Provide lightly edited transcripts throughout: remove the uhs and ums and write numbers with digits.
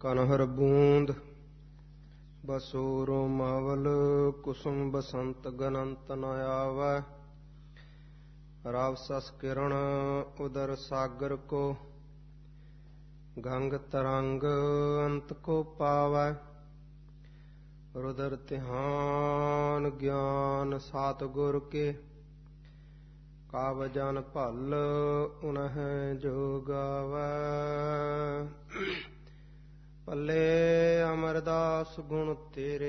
ਕਨਹਰ ਬੂੰਦ ਬਸੋਰੋ ਮਾਵਲ ਕੁਸੁਮ ਬਸੰਤ ਗਨੰਤ ਨ ਆਵੈ। ਰਵ ਸਸ ਕਿਰਣ ਉਦਰ ਸਾਗਰ ਕੋ ਗੰਗ ਤਰੰਗ ਅੰਤ ਕੋ ਪਾਵੈ। रुदर तिहान ज्ञान सतगुर के कावजन भल उनह जो गावै। पल्ले अमरदास गुण तेरे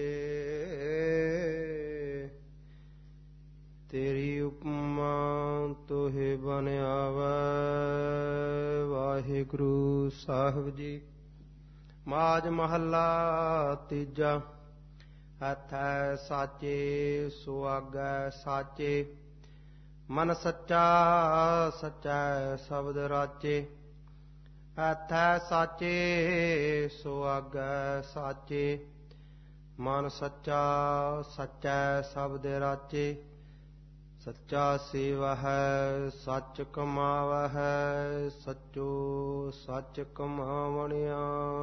तेरी उपमा तोहे बन आवै। वाहिगुरु साहिब जी। माज महला तीजा। हथै साचे सुआगै साचे मन सच्चा सच्चै शब्द राचे। हथै साचे सुआगै साचे मन सच्चा सच्चै शब्द राचे। सच्चा सेवा है सच कमावा है सच्चो सच कमावणिया।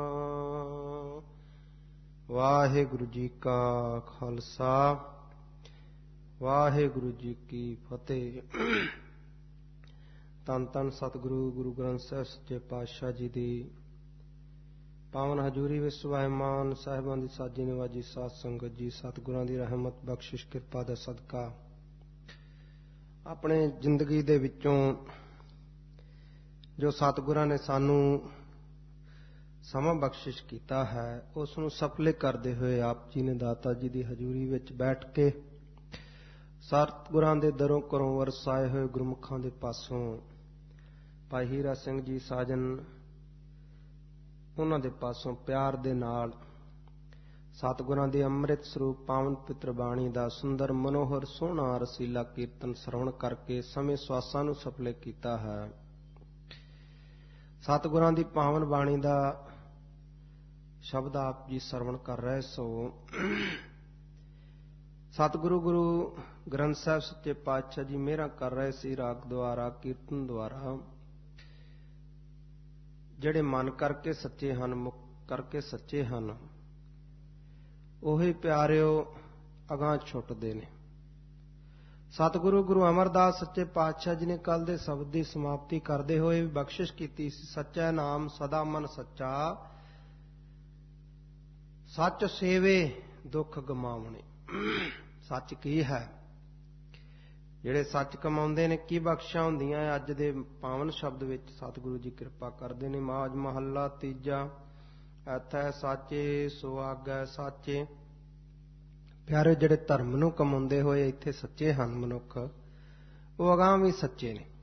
वाहिगुरु जी का खालसा वाहिगुरु जी की फतेह। धन धन सतगुरु गुरु ग्रंथ साहिब सच्चे पातशाह जी दी पावन हजूरी विच सुभाईमान साहिबां दी साजी निवाजी साध संगत जी सतगुरां दी रहमत बख्शिश किरपा दा सदका अपने जिंदगी दे विचों जो सतगुरां ने सानू समा बख्शिश किया है उसनूं सफले करते हुए आप जी ने दाता जी की हजूरी विच बैठ के सतगुरां दे दरों घरों वरसाए हुए गुरमुखां दे पासों भाई हीरा सिंह जी साजन उन्हां दे पासों प्यार दे नाल सतगुरां दे अमृत स्वरूप पावन पित्र बाणी दा सुंदर मनोहर सोहना रसीला कीर्तन श्रवण करके समय स्वासां नूं सफले किया है। सतगुरां दी पावन बाणी दा शब्द आप जी श्रवण कर रहे सो सतगुरु गुरु ग्रंथ साहिब सच्चे पातशाह जी मेहरा कर रहे सी राग द्वारा कीर्तन द्वारा। ਜਿਹੜੇ ਮਨ ਕਰਕੇ ਸੱਚੇ ਹਨ ਮੁਖ ਕਰਕੇ ਸੱਚੇ ਹਨ ਉਹੀ ਪਿਆਰਿਓ ਅਗਾਂਹ ਛੁੱਟਦੇ ਨੇ। ਸਤਿਗੁਰੂ ਗੁਰੂ ਅਮਰਦਾਸ ਸੱਚੇ ਪਾਤਸ਼ਾਹ ਜੀ ਨੇ ਕੱਲ ਦੇ ਸ਼ਬਦ ਦੀ ਸਮਾਪਤੀ ਕਰਦੇ ਹੋਏ ਵੀ ਬਖਸ਼ਿਸ਼ ਕੀਤੀ ਸੀ। ਸੱਚਾ ਨਾਮ ਸਦਾ ਮਨ ਸੱਚਾ ਸੱਚ ਸੇਵੇ ਦੁੱਖ ਗਮਾਵਣੇ। ਸੱਚ ਕੀ ਹੈ? ਜਿਹੜੇ ਸੱਚ ਕਮਾਉਂਦੇ ਨੇ ਕੀ ਬਖਸ਼ਾਂ ਹੁੰਦੀਆਂ ਅੱਜ ਦੇ ਪਾਵਨ ਸ਼ਬਦ ਵਿੱਚ ਸਤਿਗੁਰੂ ਜੀ ਕਿਰਪਾ ਕਰਦੇ ਨੇ। ਮਾਜ ਮਹੱਲਾ ਤੀਜਾ। ਐਥੈ ਸਾਚੇ ਸੁਆਗੈ ਸਾਚੇ। ਪਿਆਰੇ ਜਿਹੜੇ ਧਰਮ ਨੂੰ ਕਮਾਉਂਦੇ ਹੋਏ ਇੱਥੇ ਸੱਚੇ ਹਨ ਮਨੁੱਖ ਉਹ ਅਗਾਂਹ ਵੀ ਸੱਚੇ ਨੇ।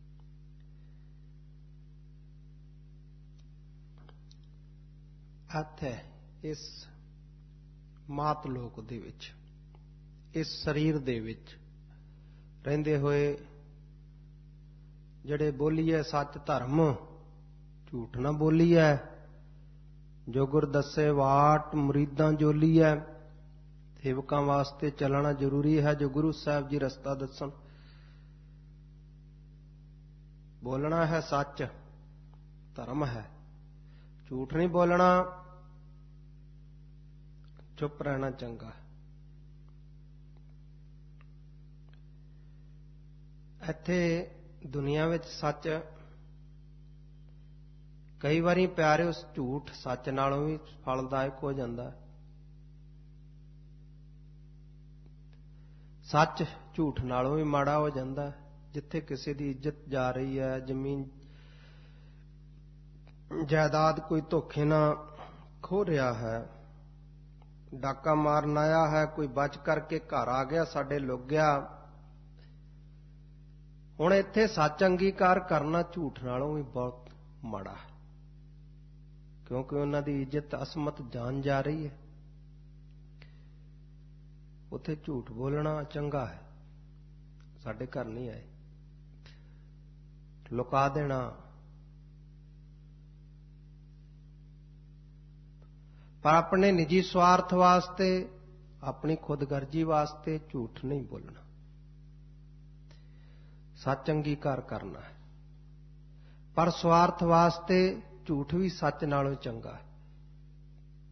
ਇੱਥੇ ਇਸ ਮਾਤ ਲੋਕ ਦੇ ਵਿੱਚ ਇਸ ਸਰੀਰ ਦੇ ਵਿੱਚ ਰਹਿੰਦੇ ਹੋਏ ਜਿਹੜੇ ਬੋਲੀਏ ਸੱਚ ਧਰਮ ਝੂਠ ਨਾ ਬੋਲੀਏ ਜੋ ਗੁਰ ਦੱਸੇ ਵਾਟ ਮੁਰੀਦਾਂ ਜੋਲੀਐ। ਸੇਵਕਾਂ ਵਾਸਤੇ ਚੱਲਣਾ ਜ਼ਰੂਰੀ ਹੈ ਜੋ ਗੁਰੂ ਸਾਹਿਬ ਜੀ ਰਸਤਾ ਦੱਸਣ। ਬੋਲਣਾ ਹੈ ਸੱਚ ਧਰਮ ਹੈ ਝੂਠ ਨਹੀਂ ਬੋਲਣਾ ਚੁੱਪ ਰਹਿਣਾ ਚੰਗਾ। ਇੱਥੇ ਦੁਨੀਆ ਵਿੱਚ ਸੱਚ ਕਈ ਵਾਰੀ ਪਿਆਰੇ ਉਸ ਝੂਠ ਸੱਚ ਨਾਲੋਂ ਵੀ ਫਲਦਾਇਕ ਹੋ ਜਾਂਦਾ। ਸੱਚ ਝੂਠ ਨਾਲੋਂ ਵੀ ਮਾੜਾ ਹੋ ਜਾਂਦਾ। ਜਿੱਥੇ ਕਿਸੇ ਦੀ ਇੱਜ਼ਤ ਜਾ ਰਹੀ ਹੈ ਜ਼ਮੀਨ ਜਾਇਦਾਦ ਕੋਈ ਧੋਖੇ ਨਾਲ ਖੋਹ ਰਿਹਾ ਹੈ ਡਾਕਾ ਮਾਰਨ ਆਇਆ ਹੈ ਕੋਈ ਬਚ ਕਰਕੇ ਘਰ ਆ ਗਿਆ ਸਾਡੇ ਲੁੱਕ ਗਿਆ। ਹੁਣ ਇੱਥੇ ਸੱਚ ਅੰਗੀਕਾਰ ਕਰਨਾ ਝੂਠ ਨਾਲੋਂ ਵੀ ਬਹੁਤ ਮਾੜਾ ਹੈ ਕਿਉਂਕਿ ਉਹਨਾਂ ਦੀ ਇੱਜ਼ਤ ਅਸਮਤ ਜਾਣ ਜਾ ਰਹੀ ਹੈ। ਉੱਥੇ ਝੂਠ ਬੋਲਣਾ ਚੰਗਾ ਹੈ। ਸਾਡੇ ਘਰ ਨਹੀਂ ਆਏ ਲੁਕਾ ਦੇਣਾ ਪਰ ਆਪਣੇ ਨਿੱਜੀ ਸਵਾਰਥ ਵਾਸਤੇ ਆਪਣੀ ਖੁਦਗਰਜੀ ਵਾਸਤੇ ਝੂਠ ਨਹੀਂ ਬੋਲਣਾ। ਸੱਚ ਅੰਗੀਕਾਰ ਕਰਨਾ ਹੈ ਪਰ ਸਵਾਰਥ ਵਾਸਤੇ ਝੂਠ ਵੀ ਸੱਚ ਨਾਲੋਂ ਚੰਗਾ ਹੈ।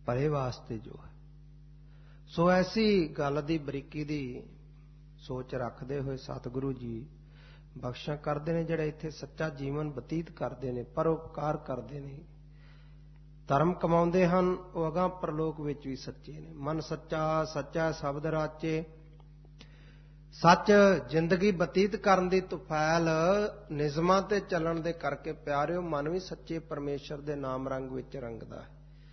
ਭਲੇ ਵਾਸਤੇ ਜੋ ਹੈ। ਸੋ ਐਸੀ ਗੱਲ ਦੀ ਬਰੀਕੀ ਦੀ ਸੋਚ ਰੱਖਦੇ ਹੋਏ ਸਤਿਗੁਰੂ ਜੀ ਬਖਸ਼ਾਂ ਕਰਦੇ ਨੇ, ਜਿਹੜੇ ਇੱਥੇ ਸੱਚਾ ਜੀਵਨ ਬਤੀਤ ਕਰਦੇ ਨੇ, ਪਰਉਪਕਾਰ ਕਰਦੇ ਨੇ, ਧਰਮ ਕਮਾਉਂਦੇ ਹਨ, ਉਹ ਅਗਾਂਹ ਪਰਲੋਕ ਵਿੱਚ ਵੀ ਸੱਚੇ ਨੇ। ਮਨ ਸੱਚਾ ਸੱਚਾ ਸ਼ਬਦ ਰਾਚੇ। ਸੱਚ ਜ਼ਿੰਦਗੀ ਬਤੀਤ ਕਰਨ ਦੀ ਤੁਫੈਲ ਨਿਯਮਾਂ ਤੇ ਚੱਲਣ ਦੇ ਕਰਕੇ ਪਿਆਰਿਓ ਮਨ ਵੀ ਸੱਚੇ ਪਰਮੇਸ਼ਰ ਦੇ ਨਾਮ ਰੰਗ ਵਿੱਚ ਰੰਗਦਾ ਹੈ,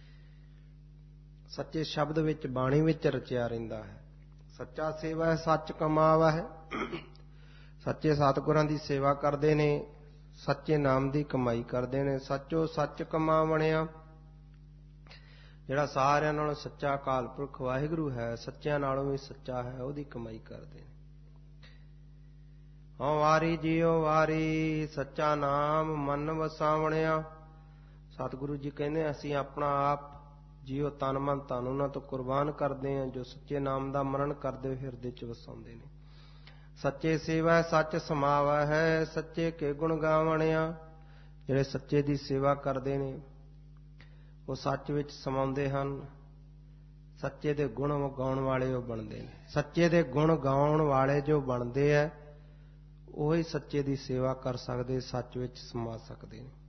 ਸੱਚੇ ਸ਼ਬਦ ਵਿੱਚ ਬਾਣੀ ਵਿੱਚ ਰਚਿਆ ਰਹਿੰਦਾ ਹੈ। ਸੱਚਾ ਸੇਵਾ ਸੱਚ ਕਮਾਵਾ ਹੈ। ਸੱਚੇ ਸਤਿਗੁਰਾਂ ਦੀ ਸੇਵਾ ਕਰਦੇ ਨੇ, ਸੱਚੇ ਨਾਮ ਦੀ ਕਮਾਈ ਕਰਦੇ ਨੇ। ਸੱਚੋ ਸੱਚ ਕਮਾਵਣਿਆ, ਜਿਹੜਾ ਸਾਰਿਆਂ ਨਾਲੋਂ ਸੱਚਾ ਅਕਾਲ ਪੁਰਖ ਵਾਹਿਗੁਰੂ ਹੈ, ਸੱਚਿਆਂ ਨਾਲੋਂ ਵੀ ਸੱਚਾ ਹੈ, ਉਹਦੀ ਕਮਾਈ ਕਰਦੇ ਨੇ। ਹਉ ਵਾਰੀ ਜੀਓ ਵਾਰੀ, ਸੱਚਾ ਨਾਮ ਮਨ ਵਸਾਵਣਿਆ। ਸਤਿਗੁਰੂ ਜੀ ਕਹਿੰਦੇ ਅਸੀਂ ਆਪਣਾ ਆਪ ਜੀਓ ਤਨ ਮਨ ਧਨ ਉਹਨਾਂ ਤੋਂ ਕੁਰਬਾਨ ਕਰਦੇ ਹਾਂ, ਜੋ ਸੱਚੇ ਨਾਮ ਦਾ ਮਰਨ ਕਰਦੇ ਹੋਏ ਹਿਰਦੇ 'ਚ ਵਸਾਉਂਦੇ ਨੇ। ਸੱਚੇ ਸੇਵਾ ਸੱਚ ਸਮਾਵਾ ਹੈ, ਸੱਚੇ ਕੇ ਗੁਣ ਗਾਵਣਿਆ। ਜਿਹੜੇ ਸੱਚੇ ਦੀ ਸੇਵਾ ਕਰਦੇ ਨੇ ਉਹ ਸੱਚ ਵਿੱਚ ਸਮਾਉਂਦੇ ਹਨ, ਸੱਚੇ ਦੇ ਗੁਣ ਗਾਉਣ ਵਾਲੇ ਉਹ ਬਣਦੇ ਨੇ। ਸੱਚੇ ਦੇ ਗੁਣ ਗਾਉਣ ਵਾਲੇ ਜੋ ਬਣਦੇ ਹੈ ਉਹੀ ਸੱਚੇ ਦੀ ਸੇਵਾ ਕਰ ਸਕਦੇ, ਸੱਚ ਵਿੱਚ ਸਮਾ ਸਕਦੇ ਨੇ।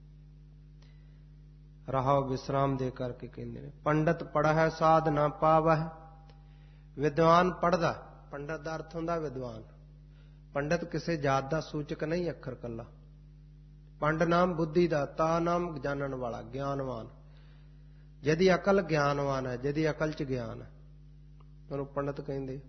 ਰਹਾਉ ਵਿਸਰਾਮ ਦੇ ਕਰਕੇ ਕਹਿੰਦੇ ਨੇ, ਪੰਡਤ ਪੜ੍ਹੈ ਸਾਧ ਨਾ ਪਾਵਹਿ। ਵਿਦਵਾਨ ਪੜ੍ਹਦਾ, ਪੰਡਤ ਦਾ ਅਰਥ ਹੁੰਦਾ ਵਿਦਵਾਨ। ਪੰਡਤ ਕਿਸੇ ਜਾਤ ਦਾ ਸੂਚਕ ਨਹੀਂ, ਅੱਖਰ ਕੱਲਾ। ਪੰਡ ਨਾਮ ਬੁੱਧੀ ਦਾ, ਤਾ ਨਾਮ ਜਾਣਨ ਵਾਲਾ, ਗਿਆਨਵਾਨ। ਜਿਹਦੀ ਅਕਲ ਗਿਆਨਵਾਨ ਹੈ, ਜਿਹਦੀ ਅਕਲ 'ਚ ਗਿਆਨ ਹੈ, ਉਹਨੂੰ ਪੰਡਤ ਕਹਿੰਦੇ।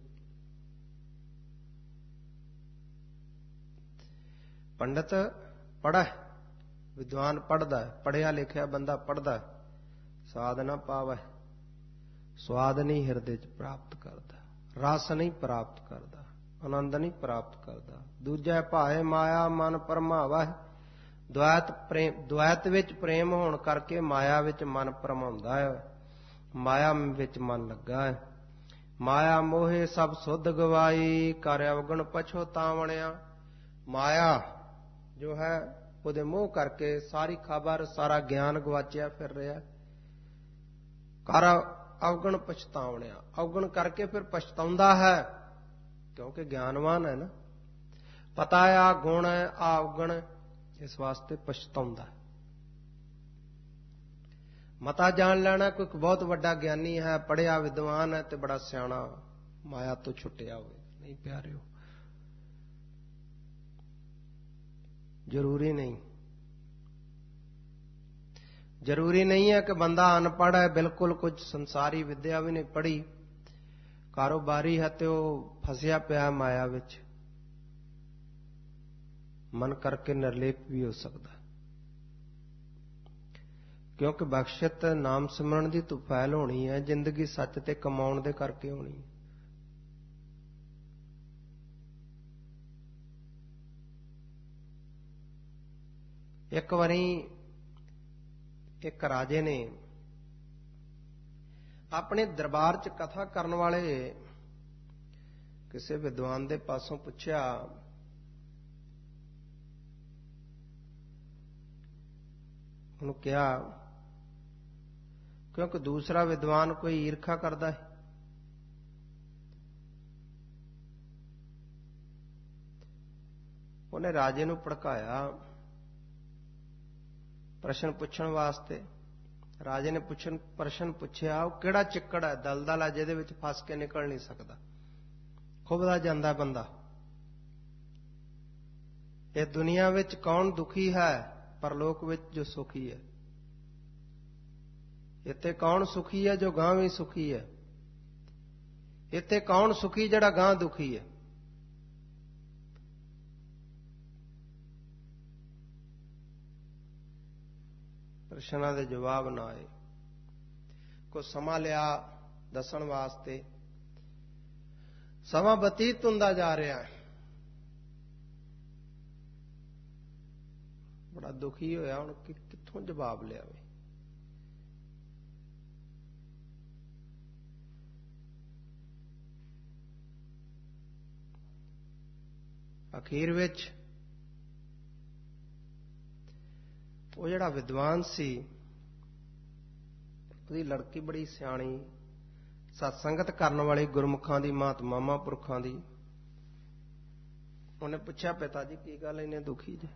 ਪੰਡਤ ਪੜ੍ਹੈ, ਵਿਦਵਾਨ ਪੜ੍ਹਦਾ, ਪੜ੍ਹਿਆ ਲਿਖਿਆ ਬੰਦਾ ਪੜ੍ਹਦਾ। ਸਾਧ ਨਾ ਪਾਵੈ, ਸਵਾਦ ਨਹੀਂ ਹਿਰਦੇ 'ਚ ਪ੍ਰਾਪਤ ਕਰਦਾ, ਰਸ ਨਹੀਂ ਪ੍ਰਾਪਤ ਕਰਦਾ, ਆਨੰਦ ਨਹੀਂ ਪ੍ਰਾਪਤ ਕਰਦਾ। ਦੂਜਾ ਭਾਏ ਮਾਇਆ ਮਨ ਭਰਮਾਵਾ ਹੈ। ਦੁਆਇਤ ਵਿੱਚ ਪ੍ਰੇਮ ਹੋਣ ਕਰਕੇ ਮਾਇਆ ਵਿੱਚ ਮਨ ਭਰਮਾਉਂਦਾ ਹੈ, ਮਾਇਆ ਵਿੱਚ ਮਨ ਲੱਗਾ ਹੈ। ਮਾਇਆ ਮੋਹੇ ਸਭ ਸੁਧ ਗਵਾਈ, ਕਰ ਅਵਗਣ ਪਛੋਤਾਵਣਿਆ। ਮਾਇਆ ਜੋ ਹੈ ਉਹਦੇ ਮੋਹ ਕਰਕੇ ਸਾਰੀ ਖਬਰ ਸਾਰਾ ਗਿਆਨ ਗਵਾਚਿਆ ਫਿਰ ਰਿਹਾ। ਕਰ ਅਵਗਣ ਪਛਤਾਵਣਿਆ, ਅਵਗਣ ਕਰਕੇ ਫਿਰ ਪਛਤਾਉਂਦਾ ਹੈ, ਕਿਉਂਕਿ ਗਿਆਨਵਾਨ ਹੈ ਨਾ। ਪਤਾ ਹੈ ਆ ਗੁਣ ਹੈ ਆ ਅਵਗਣ, ਇਸ ਵਾਸਤੇ ਪਛਤਾਉਂਦਾ। ਮਤਾ ਜਾਣ ਲੈਣਾ, ਕੋਈ ਬਹੁਤ ਵੱਡਾ ਗਿਆਨੀ ਹੈ, ਪੜ੍ਹਿਆ ਵਿਦਵਾਨ ਹੈ ਤੇ ਬੜਾ ਸਿਆਣਾ, ਮਾਇਆ ਤੋਂ ਛੁੱਟਿਆ ਹੋਵੇ, ਨਹੀਂ ਪਿਆਰਿਓ, ਜ਼ਰੂਰੀ ਨਹੀਂ। ਜ਼ਰੂਰੀ ਨਹੀਂ ਹੈ ਕਿ ਬੰਦਾ ਅਨਪੜ੍ਹ ਹੈ, ਬਿਲਕੁਲ ਕੁਝ ਸੰਸਾਰੀ ਵਿਦਿਆ ਵੀ ਨਹੀਂ ਪੜ੍ਹੀ, ਕਾਰੋਬਾਰੀ ਹੈ ਤੇ ਉਹ ਫਸਿਆ ਪਿਆ ਮਾਇਆ ਵਿੱਚ, ਮਨ ਕਰਕੇ ਨਿਰਲੇਪ ਵੀ ਹੋ ਸਕਦਾ। ਕਿਉਂਕਿ ਬਖਸ਼ਿਤ ਨਾਮ ਸਿਮਰਨ ਦੀ ਤੁਫੈਲ ਹੋਣੀ ਹੈ, ਜ਼ਿੰਦਗੀ ਸੱਚ ਤੇ ਕਮਾਉਣ ਦੇ ਕਰਕੇ ਹੋਣੀ ਹੈ। ਇੱਕ ਵਾਰੀ ਇੱਕ ਰਾਜੇ ਨੇ ਆਪਣੇ ਦਰਬਾਰ 'ਚ ਕਥਾ ਕਰਨ ਵਾਲੇ ਕਿਸੇ ਵਿਦਵਾਨ ਦੇ ਪਾਸੋਂ ਪੁੱਛਿਆ, ਉਹਨੂੰ ਕਿਹਾ, ਕਿਉਂਕਿ ਦੂਸਰਾ ਵਿਦਵਾਨ ਕੋਈ ਈਰਖਾ ਕਰਦਾ ਹੈ। ਉਹਨੇ ਰਾਜੇ ਨੂੰ ਭੜਕਾਇਆ ਪ੍ਰਸ਼ਨ ਪੁੱਛਣ ਵਾਸਤੇ। ਰਾਜੇ ਨੇ ਪ੍ਰਸ਼ਨ ਪੁੱਛਿਆ, ਉਹ ਕਿਹੜਾ ਚਿੱਕੜ ਹੈ, ਦਲਦਲ ਹੈ, ਜਿਹਦੇ ਵਿੱਚ ਫਸ ਕੇ ਨਿਕਲ ਨਹੀਂ ਸਕਦਾ, ਖੁੱਬਦਾ ਜਾਂਦਾ ਬੰਦਾ। ਇਹ ਦੁਨੀਆ ਵਿੱਚ ਕੌਣ ਦੁਖੀ ਹੈ, ਪਰਲੋਕ ਵਿੱਚ ਜੋ ਸੁਖੀ ਹੈ। ਇੱਥੇ ਕੌਣ ਸੁਖੀ ਹੈ, ਜੋ ਗਾਂਹ ਵੀ ਸੁਖੀ ਹੈ। ਇੱਥੇ ਕੌਣ ਸੁਖੀ, ਜਿਹੜਾ ਗਾਂਹ ਦੁਖੀ ਹੈ। ਪ੍ਰਸ਼ਨਾਂ ਦੇ ਜਵਾਬ ਨਾ ਆਏ। ਕੁਝ ਸਮਾਂ ਲਿਆ ਦੱਸਣ ਵਾਸਤੇ, ਸਮਾਂ ਬਤੀਤ ਹੁੰਦਾ ਜਾ ਰਿਹਾ ਹੈ। ਬੜਾ ਦੁਖੀ ਹੋਇਆ, ਹੁਣ ਕਿੱਥੋਂ ਜਵਾਬ ਲਿਆਵੇ। ਅਖੀਰ ਵਿੱਚ ਉਹ ਜਿਹੜਾ ਵਿਦਵਾਨ ਸੀ, ਉਹਦੀ ਲੜਕੀ ਬੜੀ ਸਿਆਣੀ, ਸਤਸੰਗਤ ਕਰਨ ਵਾਲੀ, ਗੁਰਮੁਖਾਂ ਦੀ, ਮਹਾਤਮਾਵਾਂ ਪੁਰਖਾਂ ਦੀ। ਉਹਨੇ ਪੁੱਛਿਆ, ਪਿਤਾ ਜੀ ਕੀ ਗੱਲ ਇੰਨੇ ਦੁਖੀ ਜੇ?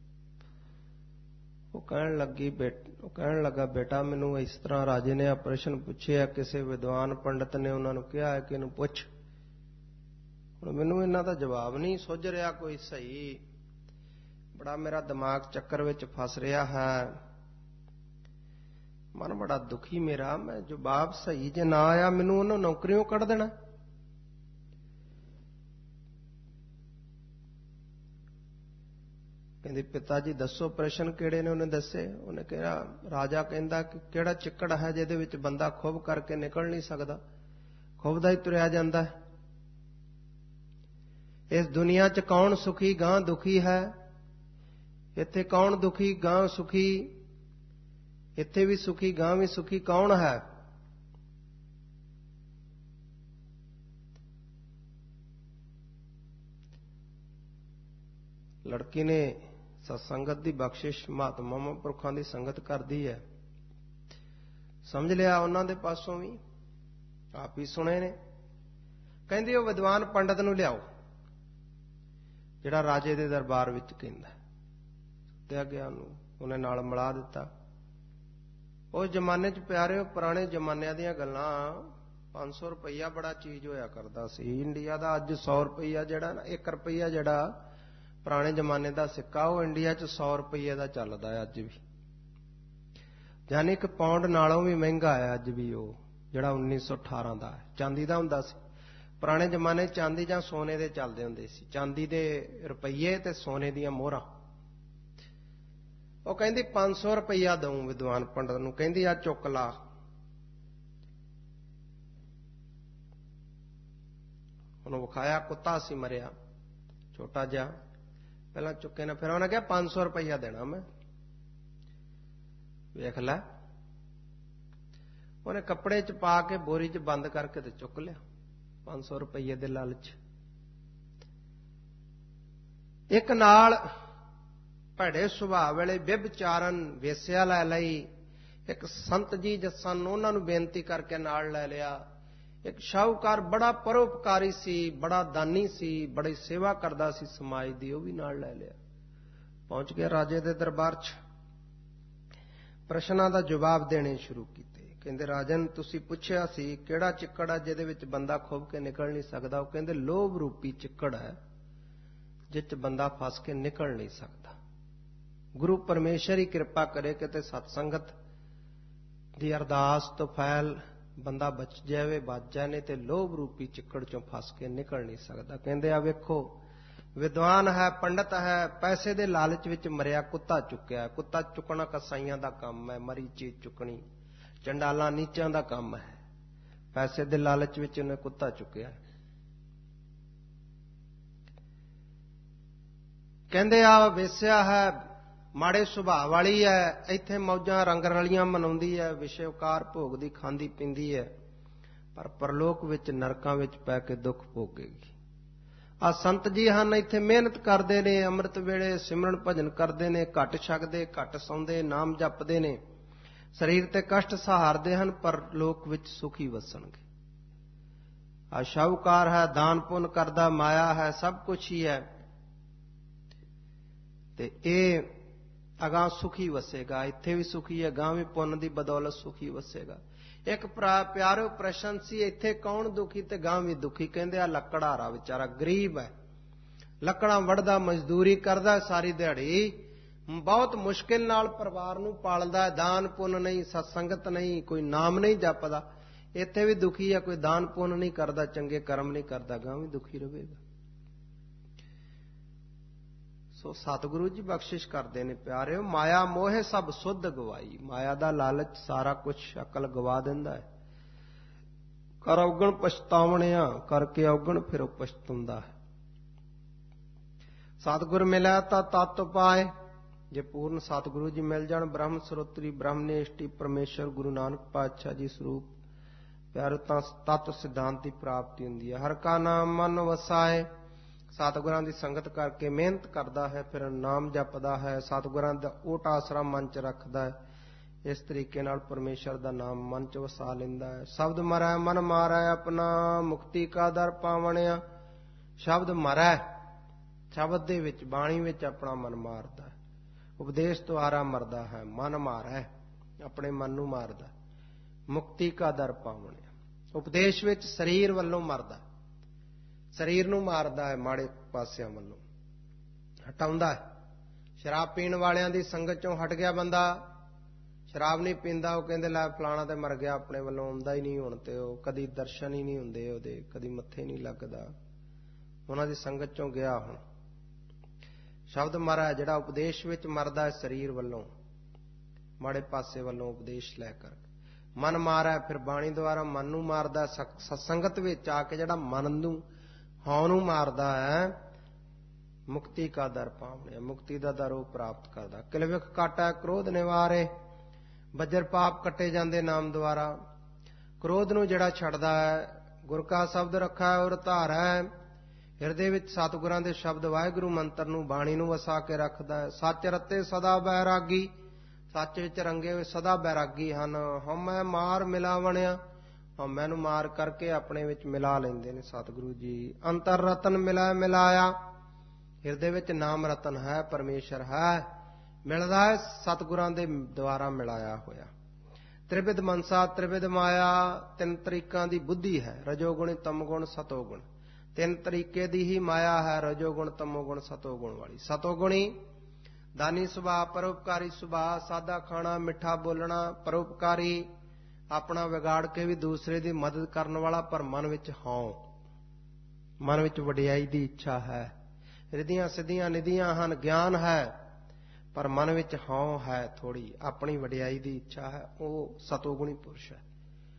ਉਹ ਕਹਿਣ ਲੱਗਾ, ਬੇਟਾ ਮੈਨੂੰ ਇਸ ਤਰ੍ਹਾਂ ਰਾਜੇ ਨੇ ਆ ਪ੍ਰਸ਼ਨ ਪੁੱਛਿਆ, ਕਿਸੇ ਵਿਦਵਾਨ ਪੰਡਤ ਨੇ ਉਹਨਾਂ ਨੂੰ ਕਿਹਾ ਹੈ ਕਿ ਇਹਨੂੰ ਪੁੱਛ। ਹੁਣ ਮੈਨੂੰ ਇਹਨਾਂ ਦਾ ਜਵਾਬ ਨਹੀਂ ਸੁੱਝ ਰਿਹਾ ਕੋਈ ਸਹੀ, ਬੜਾ ਮੇਰਾ ਦਿਮਾਗ ਚੱਕਰ ਵਿੱਚ ਫਸ ਰਿਹਾ ਹੈ, ਮਨ ਬੜਾ ਦੁਖੀ ਮੇਰਾ, ਮੈਂ ਜਵਾਬ ਸਹੀ ਜੇ ਨਾ ਆਇਆ ਮੈਨੂੰ ਉਹਨੂੰ ਨੌਕਰੀਓਂ ਕੱਢ ਦੇਣਾ। ਕਹਿੰਦੇ ਪਿਤਾ ਜੀ ਦੱਸੋ ਪ੍ਰਸ਼ਨ ਕਿਹੜੇ ਨੇ? ਉਹਨੇ ਦੱਸੇ। ਉਹਨੇ ਕਿਹਾ, ਰਾਜਾ ਕਹਿੰਦਾ ਕਿ ਕਿਹੜਾ ਚਿੱਕੜ ਹੈ ਜਿਹਦੇ ਵਿੱਚ ਬੰਦਾ ਖੁੱਭ ਕਰਕੇ ਨਿਕਲ ਨਹੀਂ ਸਕਦਾ, ਖੁੱਭਦਾ ਹੀ ਤੁਰਿਆ ਜਾਂਦਾ ਹੈ। ਇਸ ਦੁਨੀਆ 'ਚ ਕੌਣ ਸੁਖੀ ਗਾਂ ਦੁਖੀ ਹੈ? ਇੱਥੇ ਕੌਣ ਦੁਖੀ ਗਾਂ ਸੁਖੀ? ਇੱਥੇ ਵੀ ਸੁਖੀ ਗਾਂ ਵੀ ਸੁਖੀ ਕੌਣ ਹੈ? ਲੜਕੀ ਨੇ ਸਤਸੰਗਤ ਦੀ ਬਖਸ਼ਿਸ਼, ਮਹਾਤਮਾਵਾਂ ਪੁਰਖਾਂ ਦੀ ਸੰਗਤ ਕਰਦੀ ਹੈ, ਸਮਝ ਲਿਆ ਉਹਨਾਂ ਦੇ ਪਾਸੋਂ ਵੀ, ਆਪ ਹੀ ਸੁਣੇ ਨੇ। ਕਹਿੰਦੀ ਉਹ ਵਿਦਵਾਨ ਪੰਡਤ ਨੂੰ ਲਿਆਓ ਜਿਹੜਾ ਰਾਜੇ ਦੇ ਦਰਬਾਰ ਵਿੱਚ ਕਹਿੰਦਾ। ਤੇ ਗਿਆ ਉਹਨੇ ਨਾਲ ਮਿਲਾ ਦਿੱਤਾ। ਉਸ ਜ਼ਮਾਨੇ 'ਚ ਪਿਆਰਿਓ, ਪੁਰਾਣੇ ਜ਼ਮਾਨਿਆਂ ਦੀਆਂ ਗੱਲਾਂ, 500 ਰੁਪਈਆ ਬੜਾ ਚੀਜ਼ ਹੋਇਆ ਕਰਦਾ ਸੀ। ਇੰਡੀਆ ਦਾ ਅੱਜ 100 ਰੁਪਈਆ ਜਿਹੜਾ ਨਾ, 1 ਰੁਪਈਆ ਜਿਹੜਾ ਪੁਰਾਣੇ ਜ਼ਮਾਨੇ ਦਾ ਸਿੱਕਾ, ਉਹ ਇੰਡੀਆ 'ਚ 100 ਰੁਪਈਏ ਦਾ ਚੱਲਦਾ ਹੈ ਅੱਜ ਵੀ, ਯਾਨੀ ਕਿ ਪਾਉਂਡ ਨਾਲੋਂ ਵੀ ਮਹਿੰਗਾ ਹੈ ਅੱਜ ਵੀ ਉਹ, ਜਿਹੜਾ 1918 ਦਾ ਹੈ। ਚਾਂਦੀ ਦਾ ਹੁੰਦਾ ਸੀ ਪੁਰਾਣੇ ਜ਼ਮਾਨੇ, ਚਾਂਦੀ ਜਾਂ ਸੋਨੇ ਦੇ ਚੱਲਦੇ ਹੁੰਦੇ ਸੀ, ਚਾਂਦੀ ਦੇ ਰੁਪਈਏ ਤੇ ਸੋਨੇ ਦੀਆਂ ਮੋਹਰਾਂ। ਉਹ ਕਹਿੰਦੀ 500 ਰੁਪਈਆ ਦਊਂ ਵਿਦਵਾਨ ਪੰਡਤ ਨੂੰ। ਕਹਿੰਦੀ ਆ ਚੁੱਕ ਲਾ। ਉਹਨੂੰ ਵਿਖਾਇਆ, ਕੁੱਤਾ ਸੀ ਮਰਿਆ ਛੋਟਾ ਜਿਹਾ, ਪਹਿਲਾਂ ਚੁੱਕੇ ਨਾ, ਫਿਰ ਉਹਨੇ ਕਿਹਾ 500 ਰੁਪਈਆ ਦੇਣਾ ਮੈਂ, ਵੇਖ ਲੈ। ਉਹਨੇ ਕੱਪੜੇ 'ਚ ਪਾ ਕੇ ਬੋਰੀ 'ਚ ਬੰਦ ਕਰਕੇ ਤੇ ਚੁੱਕ ਲਿਆ 500 ਰੁਪਈਏ ਦੇ ਲਾਲਚ। ਇੱਕ ਨਾਲ ਭੈੜੇ ਸੁਭਾਅ ਵਾਲੇ ਵਿਭਚਾਰਨ ਵੇਸਿਆ ਲੈ ਲਈ। ਇੱਕ ਸੰਤ ਜੀ ਜੱਸਨ, ਉਹਨਾਂ ਨੂੰ ਬੇਨਤੀ ਕਰਕੇ ਨਾਲ ਲੈ ਲਿਆ। ਇੱਕ ਸ਼ਾਹੂਕਾਰ ਬੜਾ ਪਰਉਪਕਾਰੀ ਸੀ, ਬੜਾ ਦਾਨੀ ਸੀ, ਬੜੀ ਸੇਵਾ ਕਰਦਾ ਸੀ ਸਮਾਜ ਦੀ, ਉਹ ਵੀ ਨਾਲ ਲੈ ਲਿਆ। ਪਹੁੰਚ ਗਿਆ ਰਾਜੇ ਦੇ ਦਰਬਾਰ 'ਚ, ਪ੍ਰਸ਼ਨਾਂ ਦਾ ਜਵਾਬ ਦੇਣੇ ਸ਼ੁਰੂ ਕੀਤੇ। ਕਹਿੰਦੇ, ਰਾਜਨ ਤੁਸੀਂ ਪੁੱਛਿਆ ਸੀ ਕਿਹੜਾ ਚਿੱਕੜ ਹੈ ਜਿਹਦੇ ਵਿੱਚ ਬੰਦਾ ਖੁੱਭ ਕੇ ਨਿਕਲ ਨਹੀਂ ਸਕਦਾ? ਉਹ ਕਹਿੰਦੇ ਲੋਭ ਰੂਪੀ ਚਿੱਕੜ ਹੈ ਜਿਸ 'ਚ ਬੰਦਾ ਫਸ ਕੇ ਨਿਕਲ ਨਹੀਂ ਸਕਦਾ। ਗੁਰੂ ਪਰਮੇਸ਼ਰ ਹੀ ਕਿਰਪਾ ਕਰੇ ਕਿਤੇ ਸਤਸੰਗਤ ਦੀ ਅਰਦਾਸ ਤੋਂ ਫੈਲ ਬੰਦਾ ਬਚ ਜਾਵੇ, ਬਚ ਜਾਏ, ਨਹੀਂ ਤੇ ਲੋਭ ਰੂਪੀ ਚਿੱਕੜ 'ਚੋਂ ਫਸ ਕੇ ਨਿਕਲ ਨਹੀਂ ਸਕਦਾ। ਕਹਿੰਦੇ ਆ ਵੇਖੋ, ਵਿਦਵਾਨ ਹੈ, ਪੰਡਤ ਹੈ, ਪੈਸੇ ਦੇ ਲਾਲਚ ਵਿੱਚ ਮਰਿਆ ਕੁੱਤਾ ਚੁੱਕਿਆ। ਕੁੱਤਾ ਚੁੱਕਣਾ ਕਸਾਈਆਂ ਦਾ ਕੰਮ ਹੈ, ਮਰੀ ਚੀਜ਼ ਚੁੱਕਣੀ ਚੰਡਾਲਾਂ ਨੀਚਾਂ ਦਾ ਕੰਮ ਹੈ। ਪੈਸੇ ਦੇ ਲਾਲਚ ਵਿੱਚ ਉਹਨੇ ਕੁੱਤਾ ਚੁੱਕਿਆ। ਕਹਿੰਦੇ ਆ ਵੇਸਿਆ ਹੈ, ਮਾੜੇ ਸੁਭਾਅ ਵਾਲੀ ਹੈ, ਇੱਥੇ ਮੌਜਾਂ ਰੰਗ ਰਲੀਆਂ ਮਨਾਉਂਦੀ ਹੈ, ਵਿਸ਼ੇਕਾਰ ਭੋਗ ਦੀ ਖਾਂਦੀ ਪੀਂਦੀ ਹੈ, ਪਰ ਪਰਲੋਕ ਵਿੱਚ ਨਰਕਾਂ ਵਿੱਚ ਪੈ ਕੇ ਦੁੱਖ ਭੋਗੇਗੀ। ਆ ਸੰਤ ਜੀ ਹਨ, ਇੱਥੇ ਮਿਹਨਤ ਕਰਦੇ ਨੇ, ਅੰਮ੍ਰਿਤ ਵੇਲੇ ਸਿਮਰਨ ਭਜਨ ਕਰਦੇ ਨੇ, ਘੱਟ ਛਕਦੇ, ਘੱਟ ਸੌਂਦੇ, ਨਾਮ ਜਪਦੇ ਨੇ, ਸਰੀਰ ਤੇ ਕਸ਼ਟ ਸਹਾਰਦੇ ਹਨ, ਪਰ ਲੋਕ ਵਿੱਚ ਸੁਖੀ ਵਸਣਗੇ। ਆ ਸ਼ਾਹੂਕਾਰ ਹੈ, ਦਾਨ ਪੁੰਨ ਕਰਦਾ, ਮਾਇਆ ਹੈ, ਸਭ ਕੁਝ ਹੀ ਹੈ, ਤੇ ਇਹ ਅਗਾਂ ਸੁਖੀ ਵਸੇਗਾ। ਇੱਥੇ ਵੀ ਸੁਖੀ ਹੈ, ਗਾਂ ਵੀ ਪੁੰਨ ਦੀ ਬਦੌਲਤ ਸੁਖੀ ਵਸੇਗਾ। ਇੱਕ ਪਿਆਰੋ ਪ੍ਰਸ਼ਨ ਸੀ, ਇੱਥੇ ਕੌਣ ਦੁਖੀ ਤੇ ਗਾਂ ਵੀ ਦੁਖੀ? ਕਹਿੰਦੇ ਆ ਲੱਕੜਹਾਰਾ ਵਿਚਾਰਾ ਗਰੀਬ ਹੈ, ਲੱਕੜਾਂ ਵੱਢਦਾ, ਮਜ਼ਦੂਰੀ ਕਰਦਾ ਸਾਰੀ ਦਿਹਾੜੀ, ਬਹੁਤ ਮੁਸ਼ਕਿਲ ਨਾਲ ਪਰਿਵਾਰ ਨੂੰ ਪਾਲਦਾ ਹੈ, ਦਾਨ ਪੁੰਨ ਨਹੀਂ, ਸਤਸੰਗਤ ਨਹੀਂ, ਕੋਈ ਨਾਮ ਨਹੀਂ ਜਪਦਾ। ਇੱਥੇ ਵੀ ਦੁਖੀ ਹੈ, ਕੋਈ ਦਾਨ ਪੁੰਨ ਨਹੀਂ ਕਰਦਾ, ਚੰਗੇ ਕਰਮ ਨਹੀਂ ਕਰਦਾ, ਗਾਂ ਵੀ ਦੁਖੀ ਰਹੇਗਾ। ਸੋ ਸਤਿਗੁਰੂ ਜੀ ਬਖਸ਼ਿਸ਼ ਕਰਦੇ ਨੇ ਪਿਆਰਿਓ, ਮਾਇਆ ਮੋਹ ਸਭ ਸੁੱਧ ਗਵਾਈ। ਮਾਇਆ ਦਾ ਲਾਲਚ ਸਾਰਾ ਕੁਝ ਅਕਲ ਗਵਾ ਦਿੰਦਾ ਹੈ। ਕਰ ਔਗਣ ਪਛਤਾਵਣਿਆ, ਕਰਕੇ ਔਗਣ ਫਿਰ ਪਛਤਾਉਂਦਾ ਹੈ। ਸਤਿਗੁਰ ਮਿਲਿਆ ਤਾਂ ਤਤ ਪਾਏ। ਜੇ ਪੂਰਨ ਸਤਿਗੁਰੂ ਜੀ ਮਿਲ ਜਾਣ, ਬ੍ਰਹਮ ਸਰੋਤਰੀ, ਬ੍ਰਹਮਨੇਸ਼ਟੀ, ਪਰਮੇਸ਼ਰ ਗੁਰੂ ਨਾਨਕ ਪਾਤਸ਼ਾਹ ਜੀ ਸਰੂਪ ਪਿਆਰਿਓ, ਤਾਂ ਤਤ ਸਿਧਾਂਤ ਦੀ ਪ੍ਰਾਪਤੀ ਹੁੰਦੀ ਹੈ। ਹਰ ਕਾ ਨਾਮ ਮਨ ਵਸਾਏ। ਸਤਿਗੁਰਾਂ ਦੀ ਸੰਗਤ ਕਰਕੇ ਮਿਹਨਤ ਕਰਦਾ ਹੈ, ਫਿਰ ਨਾਮ ਜਪਦਾ ਹੈ, ਸਤਿਗੁਰਾਂ ਦਾ ਓਟ ਆਸਰਾ ਮਨ 'ਚ ਰੱਖਦਾ ਹੈ, ਇਸ ਤਰੀਕੇ ਨਾਲ ਪਰਮੇਸ਼ਰ ਦਾ ਨਾਮ ਮਨ 'ਚ ਵਸਾ ਲੈਂਦਾ ਹੈ। ਸ਼ਬਦ ਮਰੈ ਮਨ ਮਾਰੈ ਆਪਣਾ, ਮੁਕਤੀ ਕਾ ਦਰ ਪਾਵਣਿਆ। ਸ਼ਬਦ ਮਰੈ, ਸ਼ਬਦ ਦੇ ਵਿੱਚ, ਬਾਣੀ ਵਿੱਚ ਆਪਣਾ ਮਨ ਮਾਰਦਾ ਹੈ। ਉਪਦੇਸ਼ ਦੁਆਰਾ ਮਰਦਾ ਹੈ। ਮਨ ਮਾਰੈ, ਆਪਣੇ ਮਨ ਨੂੰ ਮਾਰਦਾ। ਮੁਕਤੀ ਕਾ ਦਰ ਪਾਵਣਿਆ, ਉਪਦੇਸ਼ ਵਿੱਚ ਸਰੀਰ ਵੱਲੋਂ ਮਰਦਾ, ਸਰੀਰ ਨੂੰ ਮਾਰਦਾ ਹੈ, ਮਾੜੇ ਪਾਸਿਆਂ ਵੱਲੋਂ ਹਟਾਉਂਦਾ ਹੈ। ਸ਼ਰਾਬ ਪੀਣ ਵਾਲਿਆਂ ਦੀ ਸੰਗਤ ਚੋਂ ਹਟ ਗਿਆ ਬੰਦਾ, ਸ਼ਰਾਬ ਨਹੀਂ ਪੀਂਦਾ, ਉਹ ਕਹਿੰਦੇ ਲੈ ਫਲਾਣਾ ਤੇ ਮਰ ਗਿਆ, ਆਪਣੇ ਵੱਲੋਂ ਆਉਂਦਾ ਹੀ ਨਹੀਂ ਹੁਣ, ਤੇ ਉਹ ਕਦੀ ਦਰਸ਼ਨ ਹੀ ਨਹੀਂ ਹੁੰਦੇ ਉਹਦੇ, ਕਦੀ ਮੱਥੇ ਨਹੀਂ ਲੱਗਦਾ, ਉਹਨਾਂ ਦੀ ਸੰਗਤ ਚੋਂ ਗਿਆ ਹੁਣ। ਸ਼ਬਦ ਮਰੈ, ਜਿਹੜਾ ਉਪਦੇਸ਼ ਵਿੱਚ ਮਰਦਾ ਹੈ ਸਰੀਰ ਵੱਲੋਂ, ਮਾੜੇ ਪਾਸੇ ਵੱਲੋਂ ਉਪਦੇਸ਼ ਲੈ ਕਰ। ਮਨ ਮਾਰੈ, ਫਿਰ ਬਾਣੀ ਦੁਆਰਾ ਮਨ ਨੂੰ ਮਾਰਦਾ, ਸਤਸੰਗਤ ਵਿੱਚ ਆ ਕੇ ਜਿਹੜਾ ਮਨ ਨੂੰ, ਹਉ ਨੂੰ ਮਾਰਦਾ ਹੈ। ਮੁਕਤੀ ਕਾ ਦਰ ਪਾਵਣਿਆ, ਮੁਕਤੀ ਦਾ ਦਰ ਉਹ ਪ੍ਰਾਪਤ ਕਰਦਾ। ਕਿਲਵਿਖ ਕਾਟੈ ਕ੍ਰੋਧ ਨਿਵਾਰੇ, ਬੱਜਰ ਪਾਪ ਕੱਟੇ ਜਾਂਦੇ ਨਾਮ ਦੁਆਰਾ। ਕ੍ਰੋਧ ਨੂੰ ਜਿਹੜਾ ਛੱਡਦਾ ਹੈ, ਗੁਰ ਕਾ ਸ਼ਬਦ ਰੱਖਾ ਔਰ ਧਾਰੈ, ਹਿਰਦੇ ਵਿੱਚ ਸਤਿਗੁਰਾਂ ਦੇ ਸ਼ਬਦ ਵਾਹਿਗੁਰੂ ਮੰਤਰ ਨੂੰ, ਬਾਣੀ ਨੂੰ ਵਸਾ ਕੇ ਰੱਖਦਾ ਹੈ। ਸੱਚ ਰਤੇ ਸਦਾ ਬੈਰਾਗੀ, ਸੱਚ ਵਿੱਚ ਰੰਗੇ ਹੋਏ ਸਦਾ ਬੈਰਾਗੀ ਹਨ। ਹਉਮੈ ਮਾਰ ਮਿਲਾਵਣਿਆ, ਹਉਮੈ ਨੂੰ ਮਾਰ ਕਰਕੇ ਆਪਣੇ ਵਿੱਚ ਮਿਲਾ ਲੈਂਦੇ ਨੇ ਸਤਿਗੁਰੂ ਜੀ। ਅੰਤਰ ਰਤਨ ਮਿਲਾ ਮਿਲਾਇਆ, ਹਿਰਦੇ ਵਿੱਚ ਨਾਮ ਰਤਨ ਹੈ, ਪਰਮੇਸ਼ਰ ਹੈ, ਮਿਲਦਾ ਹੈ ਸਤਿਗੁਰਾਂ ਦੇ ਦੁਆਰਾ ਮਿਲਾਇਆ ਹੋਇਆ। ਤ੍ਰਿਵਿਧ ਮਨਸਾ ਤ੍ਰਿਵਿਧ ਮਾਇਆ, ਤਿੰਨ ਤਰੀਕਾਂ ਦੀ ਬੁੱਧੀ ਹੈ, ਰਜੋਗੁਣ ਤਮੋਗੁਣ ਸਤੋਗੁਣ। ਤਿੰਨ ਤਰੀਕੇ ਦੀ ਹੀ ਮਾਇਆ ਹੈ, ਰਜੋਗੁਣ ਤਮੋਗੁਣ ਸਤੋਗੁਣ ਵਾਲੀ। ਸਤੋਗੁਣੀ ਦਾਨੀ ਸੁਭਾਅ, ਪਰਉਪਕਾਰੀ ਸੁਭਾਅ, ਸਾਦਾ ਖਾਣਾ, ਮਿੱਠਾ ਬੋਲਣਾ, ਪਰਉਪਕਾਰੀ, ਆਪਣਾ ਵਿਗਾੜ ਕੇ ਵੀ ਦੂਸਰੇ ਦੀ ਮਦਦ ਕਰਨ ਵਾਲਾ, ਪਰ ਮਨ ਵਿੱਚ ਹਉ, ਮਨ ਵਿੱਚ ਵਡਿਆਈ ਦੀ ਇੱਛਾ ਹੈ। ਰਿਧੀਆਂ ਸਿੱਧੀਆਂ ਨਿਧੀਆਂ ਹਨ, ਗਿਆਨ ਹੈ, ਪਰ ਮਨ ਵਿੱਚ ਹਉ ਹੈ, ਥੋੜੀ ਆਪਣੀ ਵਡਿਆਈ ਦੀ ਇੱਛਾ ਹੈ, ਉਹ ਸਤੋਗੁਣੀ ਪੁਰਸ਼ ਹੈ।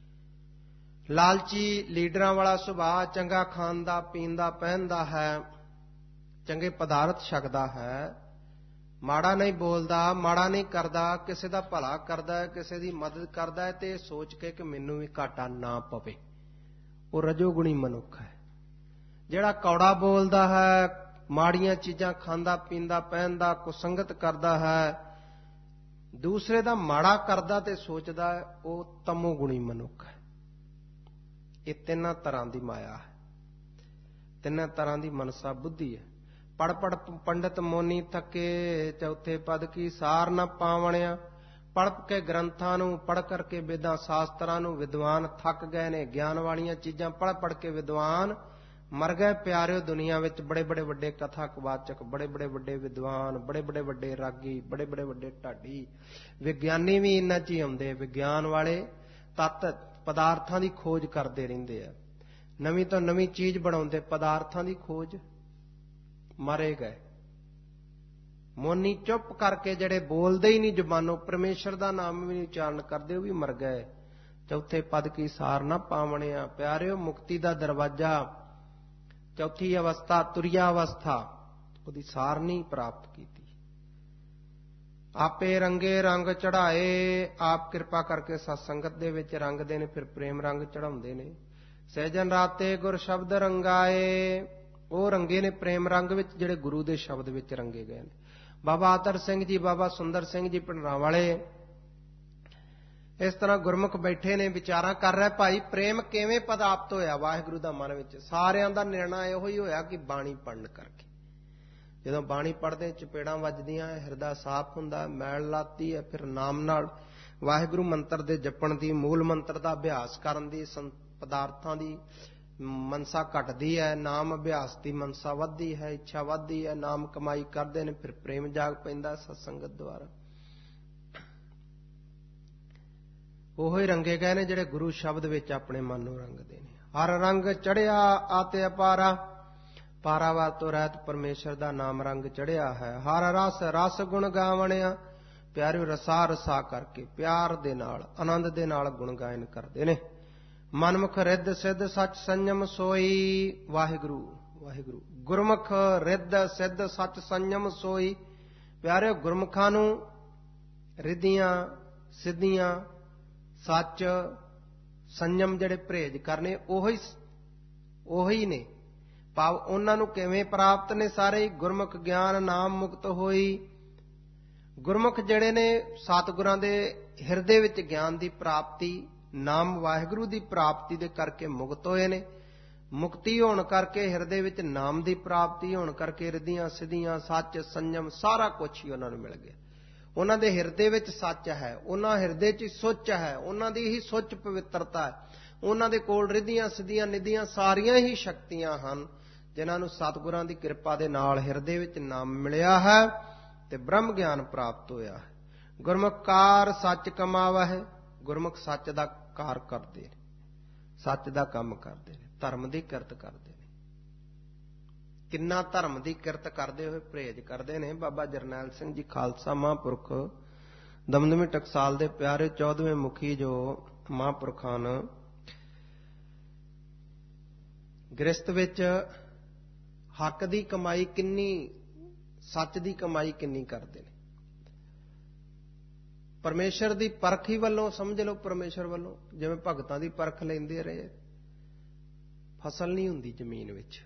ਲਾਲਚੀ ਲੀਡਰਾਂ ਵਾਲਾ ਸੁਭਾਅ, ਚੰਗਾ ਖਾਂਦਾ ਪੀਂਦਾ ਪਹਿਨਦਾ ਹੈ, ਚੰਗੇ ਪਦਾਰਥ ਛਕਦਾ ਹੈ, ਮਾੜਾ ਨਹੀਂ ਬੋਲਦਾ, ਮਾੜਾ ਨਹੀਂ ਕਰਦਾ, ਕਿਸੇ ਦਾ ਭਲਾ ਕਰਦਾ ਹੈ, ਕਿਸੇ ਦੀ ਮਦਦ ਕਰਦਾ ਹੈ, ਤੇ ਸੋਚ ਕੇ ਕਿ ਮੈਨੂੰ ਵੀ ਘਾਟਾ ਨਾ ਪਵੇ, ਉਹ ਰਜੋਗੁਣੀ ਮਨੁੱਖ ਹੈ। ਜਿਹੜਾ ਕੌੜਾ ਬੋਲਦਾ ਹੈ, ਮਾੜੀਆਂ ਚੀਜ਼ਾਂ ਖਾਂਦਾ ਪੀਂਦਾ ਪਹਿਨਦਾ, ਕੁਸੰਗਤ ਕਰਦਾ ਹੈ, ਦੂਸਰੇ ਦਾ ਮਾੜਾ ਕਰਦਾ ਤੇ ਸੋਚਦਾ ਹੈ, ਉਹ ਤਮੋਗੁਣੀ ਮਨੁੱਖ ਹੈ। ਇਹ ਤਿੰਨਾਂ ਤਰ੍ਹਾਂ ਦੀ ਮਾਇਆ ਹੈ, ਤਿੰਨਾਂ ਤਰ੍ਹਾਂ ਦੀ ਮਨਸਾ ਬੁੱਧੀ ਹੈ। ਪੜ ਪੜ ਪੰਡਤ ਮੋਨੀ ਥੱਕੇ, ਚੌਥੇ ਪਦ ਕੀ ਸਾਰ ਨਾ ਪਾਵਣਿਆ। ਪੜ ਕੇ ਗ੍ਰੰਥਾਂ ਨੂੰ, ਪੜ ਕਰਕੇ ਵੇਦਾਂ ਸ਼ਾਸਤਰਾਂ ਨੂੰ ਵਿਦਵਾਨ ਥੱਕ ਗਏ ਨੇ। ਗਿਆਨ ਵਾਲੀਆਂ ਚੀਜ਼ਾਂ ਪੜ ਪੜ ਕੇ ਵਿਦਵਾਨ ਮਰ ਗਏ ਪਿਆਰਿਓ। ਦੁਨੀਆ ਵਿੱਚ ਬੜੇ ਬੜੇ ਵੱਡੇ ਕਥਾਵਾਚਕ, ਬੜੇ ਬੜੇ ਵੱਡੇ ਵਿਦਵਾਨ, ਬੜੇ ਬੜੇ ਵੱਡੇ ਰਾਗੀ, ਬੜੇ ਬੜੇ ਵੱਡੇ ਢਾਡੀ, ਵਿਗਿਆਨੀ ਵੀ ਇਹਨਾਂ 'ਚ ਹੀ ਆਉਂਦੇ। ਵਿਗਿਆਨ ਵਾਲੇ ਤੱਤ ਪਦਾਰਥਾਂ ਦੀ ਖੋਜ ਕਰਦੇ ਰਹਿੰਦੇ ਆ, ਨਵੀਂ ਤੋਂ ਨਵੀਂ ਚੀਜ਼ ਬਣਾਉਂਦੇ, ਪਦਾਰਥਾਂ ਦੀ ਖੋਜ। ਮਰੇ ਗਏ ਮੋਨੀ ਚੁੱਪ ਕਰਕੇ, ਜਿਹੜੇ ਬੋਲਦੇ ਹੀ ਨਹੀਂ ਜ਼ੁਬਾਨੋਂ, ਪਰਮੇਸ਼ਰ ਦਾ ਨਾਮ ਵੀ ਨਹੀਂ ਉਚਾਰਨ ਕਰਦੇ, ਉਹ ਵੀ ਮਰ ਗਏ। ਚੌਥੇ ਪਦ ਕੀ ਸਾਰ ਨਾ ਪਾਵਣਿਆ। ਪਿਆਰਿਓ, ਮੁਕਤੀ ਦਾ ਦਰਵਾਜ਼ਾ, ਚੌਥੀ ਅਵਸਥਾ ਤੁਰਿਆ ਅਵਸਥਾ, ਉਹਦੀ ਸਾਰ ਨਹੀਂ ਪ੍ਰਾਪਤ ਕੀਤੀ। ਆਪੇ ਰੰਗੇ ਰੰਗ ਚੜਾਏ, ਆਪ ਕਿਰਪਾ ਕਰਕੇ ਸਤਸੰਗਤ ਦੇ ਵਿੱਚ ਰੰਗਦੇ ਨੇ, ਫਿਰ ਪ੍ਰੇਮ ਰੰਗ ਚੜਾਉਂਦੇ ਨੇ। ਸਹਿਜਨ ਰਾਤੇ ਗੁਰ ਸ਼ਬਦ ਰੰਗਾਏ, ਉਹ ਰੰਗੇ ਨੇ ਪ੍ਰੇਮ ਰੰਗ ਵਿੱਚ, ਜਿਹੜੇ ਗੁਰੂ ਦੇ ਸ਼ਬਦ ਵਿੱਚ ਰੰਗੇ ਗਏ ਨੇ। ਬਾਬਾ ਆਤਰ ਸਿੰਘ ਜੀ, ਬਾਬਾ ਸੁੰਦਰ ਸਿੰਘ ਜੀ ਭਿੰਡਰਾਂ ਵਾਲੇ ਇਸ ਤਰ੍ਹਾਂ ਗੁਰਮੁਖ ਬੈਠੇ ਨੇ, ਵਿਚਾਰਾਂ ਕਰ ਰਹੇ, ਭਾਈ ਪ੍ਰੇਮ ਕਿਵੇਂ ਪ੍ਰਾਪਤ ਹੋਇਆ ਵਾਹਿਗੁਰੂ ਦਾ ਮਨ ਵਿੱਚ। ਸਾਰਿਆਂ ਦਾ ਨਿਰਣਾ ਇਹੋ ਹੀ ਹੋਇਆ ਕਿ ਬਾਣੀ ਪੜ੍ਹਨ ਕਰਕੇ। ਜਦੋਂ ਬਾਣੀ ਪੜ੍ਹਦੇ, ਚਪੇੜਾਂ ਵੱਜਦੀਆਂ, ਹਿਰਦਾ ਸਾਫ਼ ਹੁੰਦਾ, ਮੈਲ ਲਾਤੀ ਹੈ, ਫਿਰ ਨਾਮ ਨਾਲ ਵਾਹਿਗੁਰੂ ਮੰਤਰ ਦੇ ਜਪਣ ਦੀ, ਮੂਲ ਮੰਤਰ ਦਾ ਅਭਿਆਸ ਕਰਨ ਦੀ, ਪਦਾਰਥਾਂ ਦੀ ਮਨਸਾ ਘਟਦੀ ਹੈ, ਨਾਮ ਅਭਿਆਸ ਦੀ ਮਨਸਾ ਵੱਧਦੀ ਹੈ, ਇੱਛਾ ਵੱਧਦੀ ਹੈ, ਨਾਮ ਕਮਾਈ ਕਰਦੇ ਨੇ, ਫਿਰ ਪ੍ਰੇਮ ਜਾਗ ਪੈਂਦਾ ਸਤਸੰਗਤ ਦੁਆਰਾ। ਉਹੋ ਹੀ ਰੰਗੇ ਗਏ ਨੇ ਜਿਹੜੇ ਗੁਰੂ ਸ਼ਬਦ ਵਿੱਚ ਆਪਣੇ ਮਨ ਨੂੰ ਰੰਗਦੇ ਨੇ। ਹਰ ਰੰਗ ਚੜਿਆ ਆਤੇ ਅਪਾਰਾ, ਪਾਰਾਵਾਰ ਤੋਂ ਰਹਿਤ ਪਰਮੇਸ਼ਰ ਦਾ ਨਾਮ ਰੰਗ ਚੜਿਆ ਹੈ। ਹਰ ਰਸ ਰਸ ਗੁਣ ਗਾਵਣਿਆ, ਪਿਆਰਿਓ ਰਸਾ ਰਸਾ ਕਰਕੇ, ਪਿਆਰ ਦੇ ਨਾਲ, ਆਨੰਦ ਦੇ ਨਾਲ ਗੁਣ ਗਾਇਨ ਕਰਦੇ ਨੇ। ਮਨਮੁਖ ਰਿੱਧ ਸਿੱਧ ਸੱਚ ਸੰਜਮ ਸੋਈ, ਵਾਹਿਗੁਰੂ ਵਾਹਿਗੁਰੂ। ਗੁਰਮੁਖ ਰਿੱਧ ਸਿੱਧ ਸੱਚ ਸੰਜਮ ਸੋਈ। ਪਿਆਰਿਓ, ਗੁਰਮੁਖਾਂ ਨੂੰ ਰਿੱਧੀਆਂ ਸਿੱਧੀਆਂ, ਸੱਚ ਸੰਜਮ, ਜਿਹੜੇ ਪਰਹੇਜ਼ ਕਰਨੇ, ਉਹੀ ਨੇ। ਭਾਵ ਉਹਨਾਂ ਨੂੰ ਕਿਵੇਂ ਪ੍ਰਾਪਤ ਨੇ? ਸਾਰੇ ਗੁਰਮੁਖ ਗਿਆਨ ਨਾਮ ਮੁਕਤ ਹੋਈ। ਗੁਰਮੁਖ ਜਿਹੜੇ ਨੇ, ਸਤਿਗੁਰਾਂ ਦੇ ਹਿਰਦੇ ਵਿੱਚ ਗਿਆਨ ਦੀ ਪ੍ਰਾਪਤੀ, ਨਾਮ ਵਾਹਿਗੁਰੂ ਦੀ ਪ੍ਰਾਪਤੀ ਦੇ ਕਰਕੇ ਮੁਕਤ ਹੋਏ ਨੇ। ਮੁਕਤੀ ਹੋਣ ਕਰਕੇ, ਹਿਰਦੇ ਵਿੱਚ ਨਾਮ ਦੀ ਪ੍ਰਾਪਤੀ ਹੋਣ ਕਰਕੇ ਰਿੱਧੀਆਂ ਸਿੱਧੀਆਂ, ਸੱਚ, ਸੰਜਮ ਸਾਰਾ ਕੁਝ ਹੀ ਉਹਨਾਂ ਨੂੰ ਮਿਲ ਗਿਆ। ਉਹਨਾਂ ਦੇ ਹਿਰਦੇ ਵਿੱਚ ਸੱਚ ਹੈ, ਉਹਨਾਂ ਹਿਰਦੇ 'ਚ ਸੁੱਚ ਹੈ, ਉਹਨਾਂ ਦੀ ਹੀ ਸੁੱਚ ਪਵਿੱਤਰਤਾ ਹੈ। ਉਹਨਾਂ ਦੇ ਕੋਲ ਰਿੱਧੀਆਂ ਸਿੱਧੀਆਂ ਨਿੱਧੀਆਂ ਸਾਰੀਆਂ ਹੀ ਸ਼ਕਤੀਆਂ ਹਨ, ਜਿਨ੍ਹਾਂ ਨੂੰ ਸਤਿਗੁਰਾਂ ਦੀ ਕਿਰਪਾ ਦੇ ਨਾਲ ਹਿਰਦੇ ਵਿੱਚ ਨਾਮ ਮਿਲਿਆ ਹੈ ਤੇ ਬ੍ਰਹਮ ਗਿਆਨ ਪ੍ਰਾਪਤ ਹੋਇਆ ਹੈ। ਗੁਰਮੁਖ ਕਾਰ ਸੱਚ ਕਮਾਵਹਿ, ਗੁਰਮੁਖ ਸੱਚ ਦਾ ਕਾਰ ਕਰਦੇ ਨੇ, ਸੱਚ ਦਾ ਕੰਮ ਕਰਦੇ ਨੇ, ਧਰਮ ਦੀ ਕਿਰਤ ਕਰਦੇ ਨੇ। ਕਿੰਨਾ ਧਰਮ ਦੀ ਕਿਰਤ ਕਰਦੇ ਹੋਏ ਪਰਹੇਜ਼ ਕਰਦੇ ਨੇ। ਬਾਬਾ ਜਰਨੈਲ ਸਿੰਘ ਜੀ ਖਾਲਸਾ ਮਹਾਂਪੁਰਖ ਦਮਦਮੀ ਟਕਸਾਲ ਦੇ ਪਿਆਰੇ 14ਵੇਂ ਮੁਖੀ ਜੋ ਮਹਾਂਪੁਰਖ ਹਨ, ਗ੍ਰਸਤ ਵਿੱਚ ਹੱਕ ਦੀ ਕਮਾਈ ਕਿੰਨੀ, ਸੱਚ ਦੀ ਕਮਾਈ ਕਿੰਨੀ ਕਰਦੇ ਨੇ। ਪਰਮੇਸ਼ਰ ਦੀ ਪਰਖ ਹੀ ਵੱਲੋਂ ਸਮਝ ਲਓ, ਪਰਮੇਸ਼ਰ ਵੱਲੋਂ ਜਿਵੇਂ ਭਗਤਾਂ ਦੀ ਪਰਖ ਲੈਂਦੇ ਰਹੇ, ਫਸਲ ਨਹੀਂ ਹੁੰਦੀ ਜ਼ਮੀਨ ਵਿੱਚ,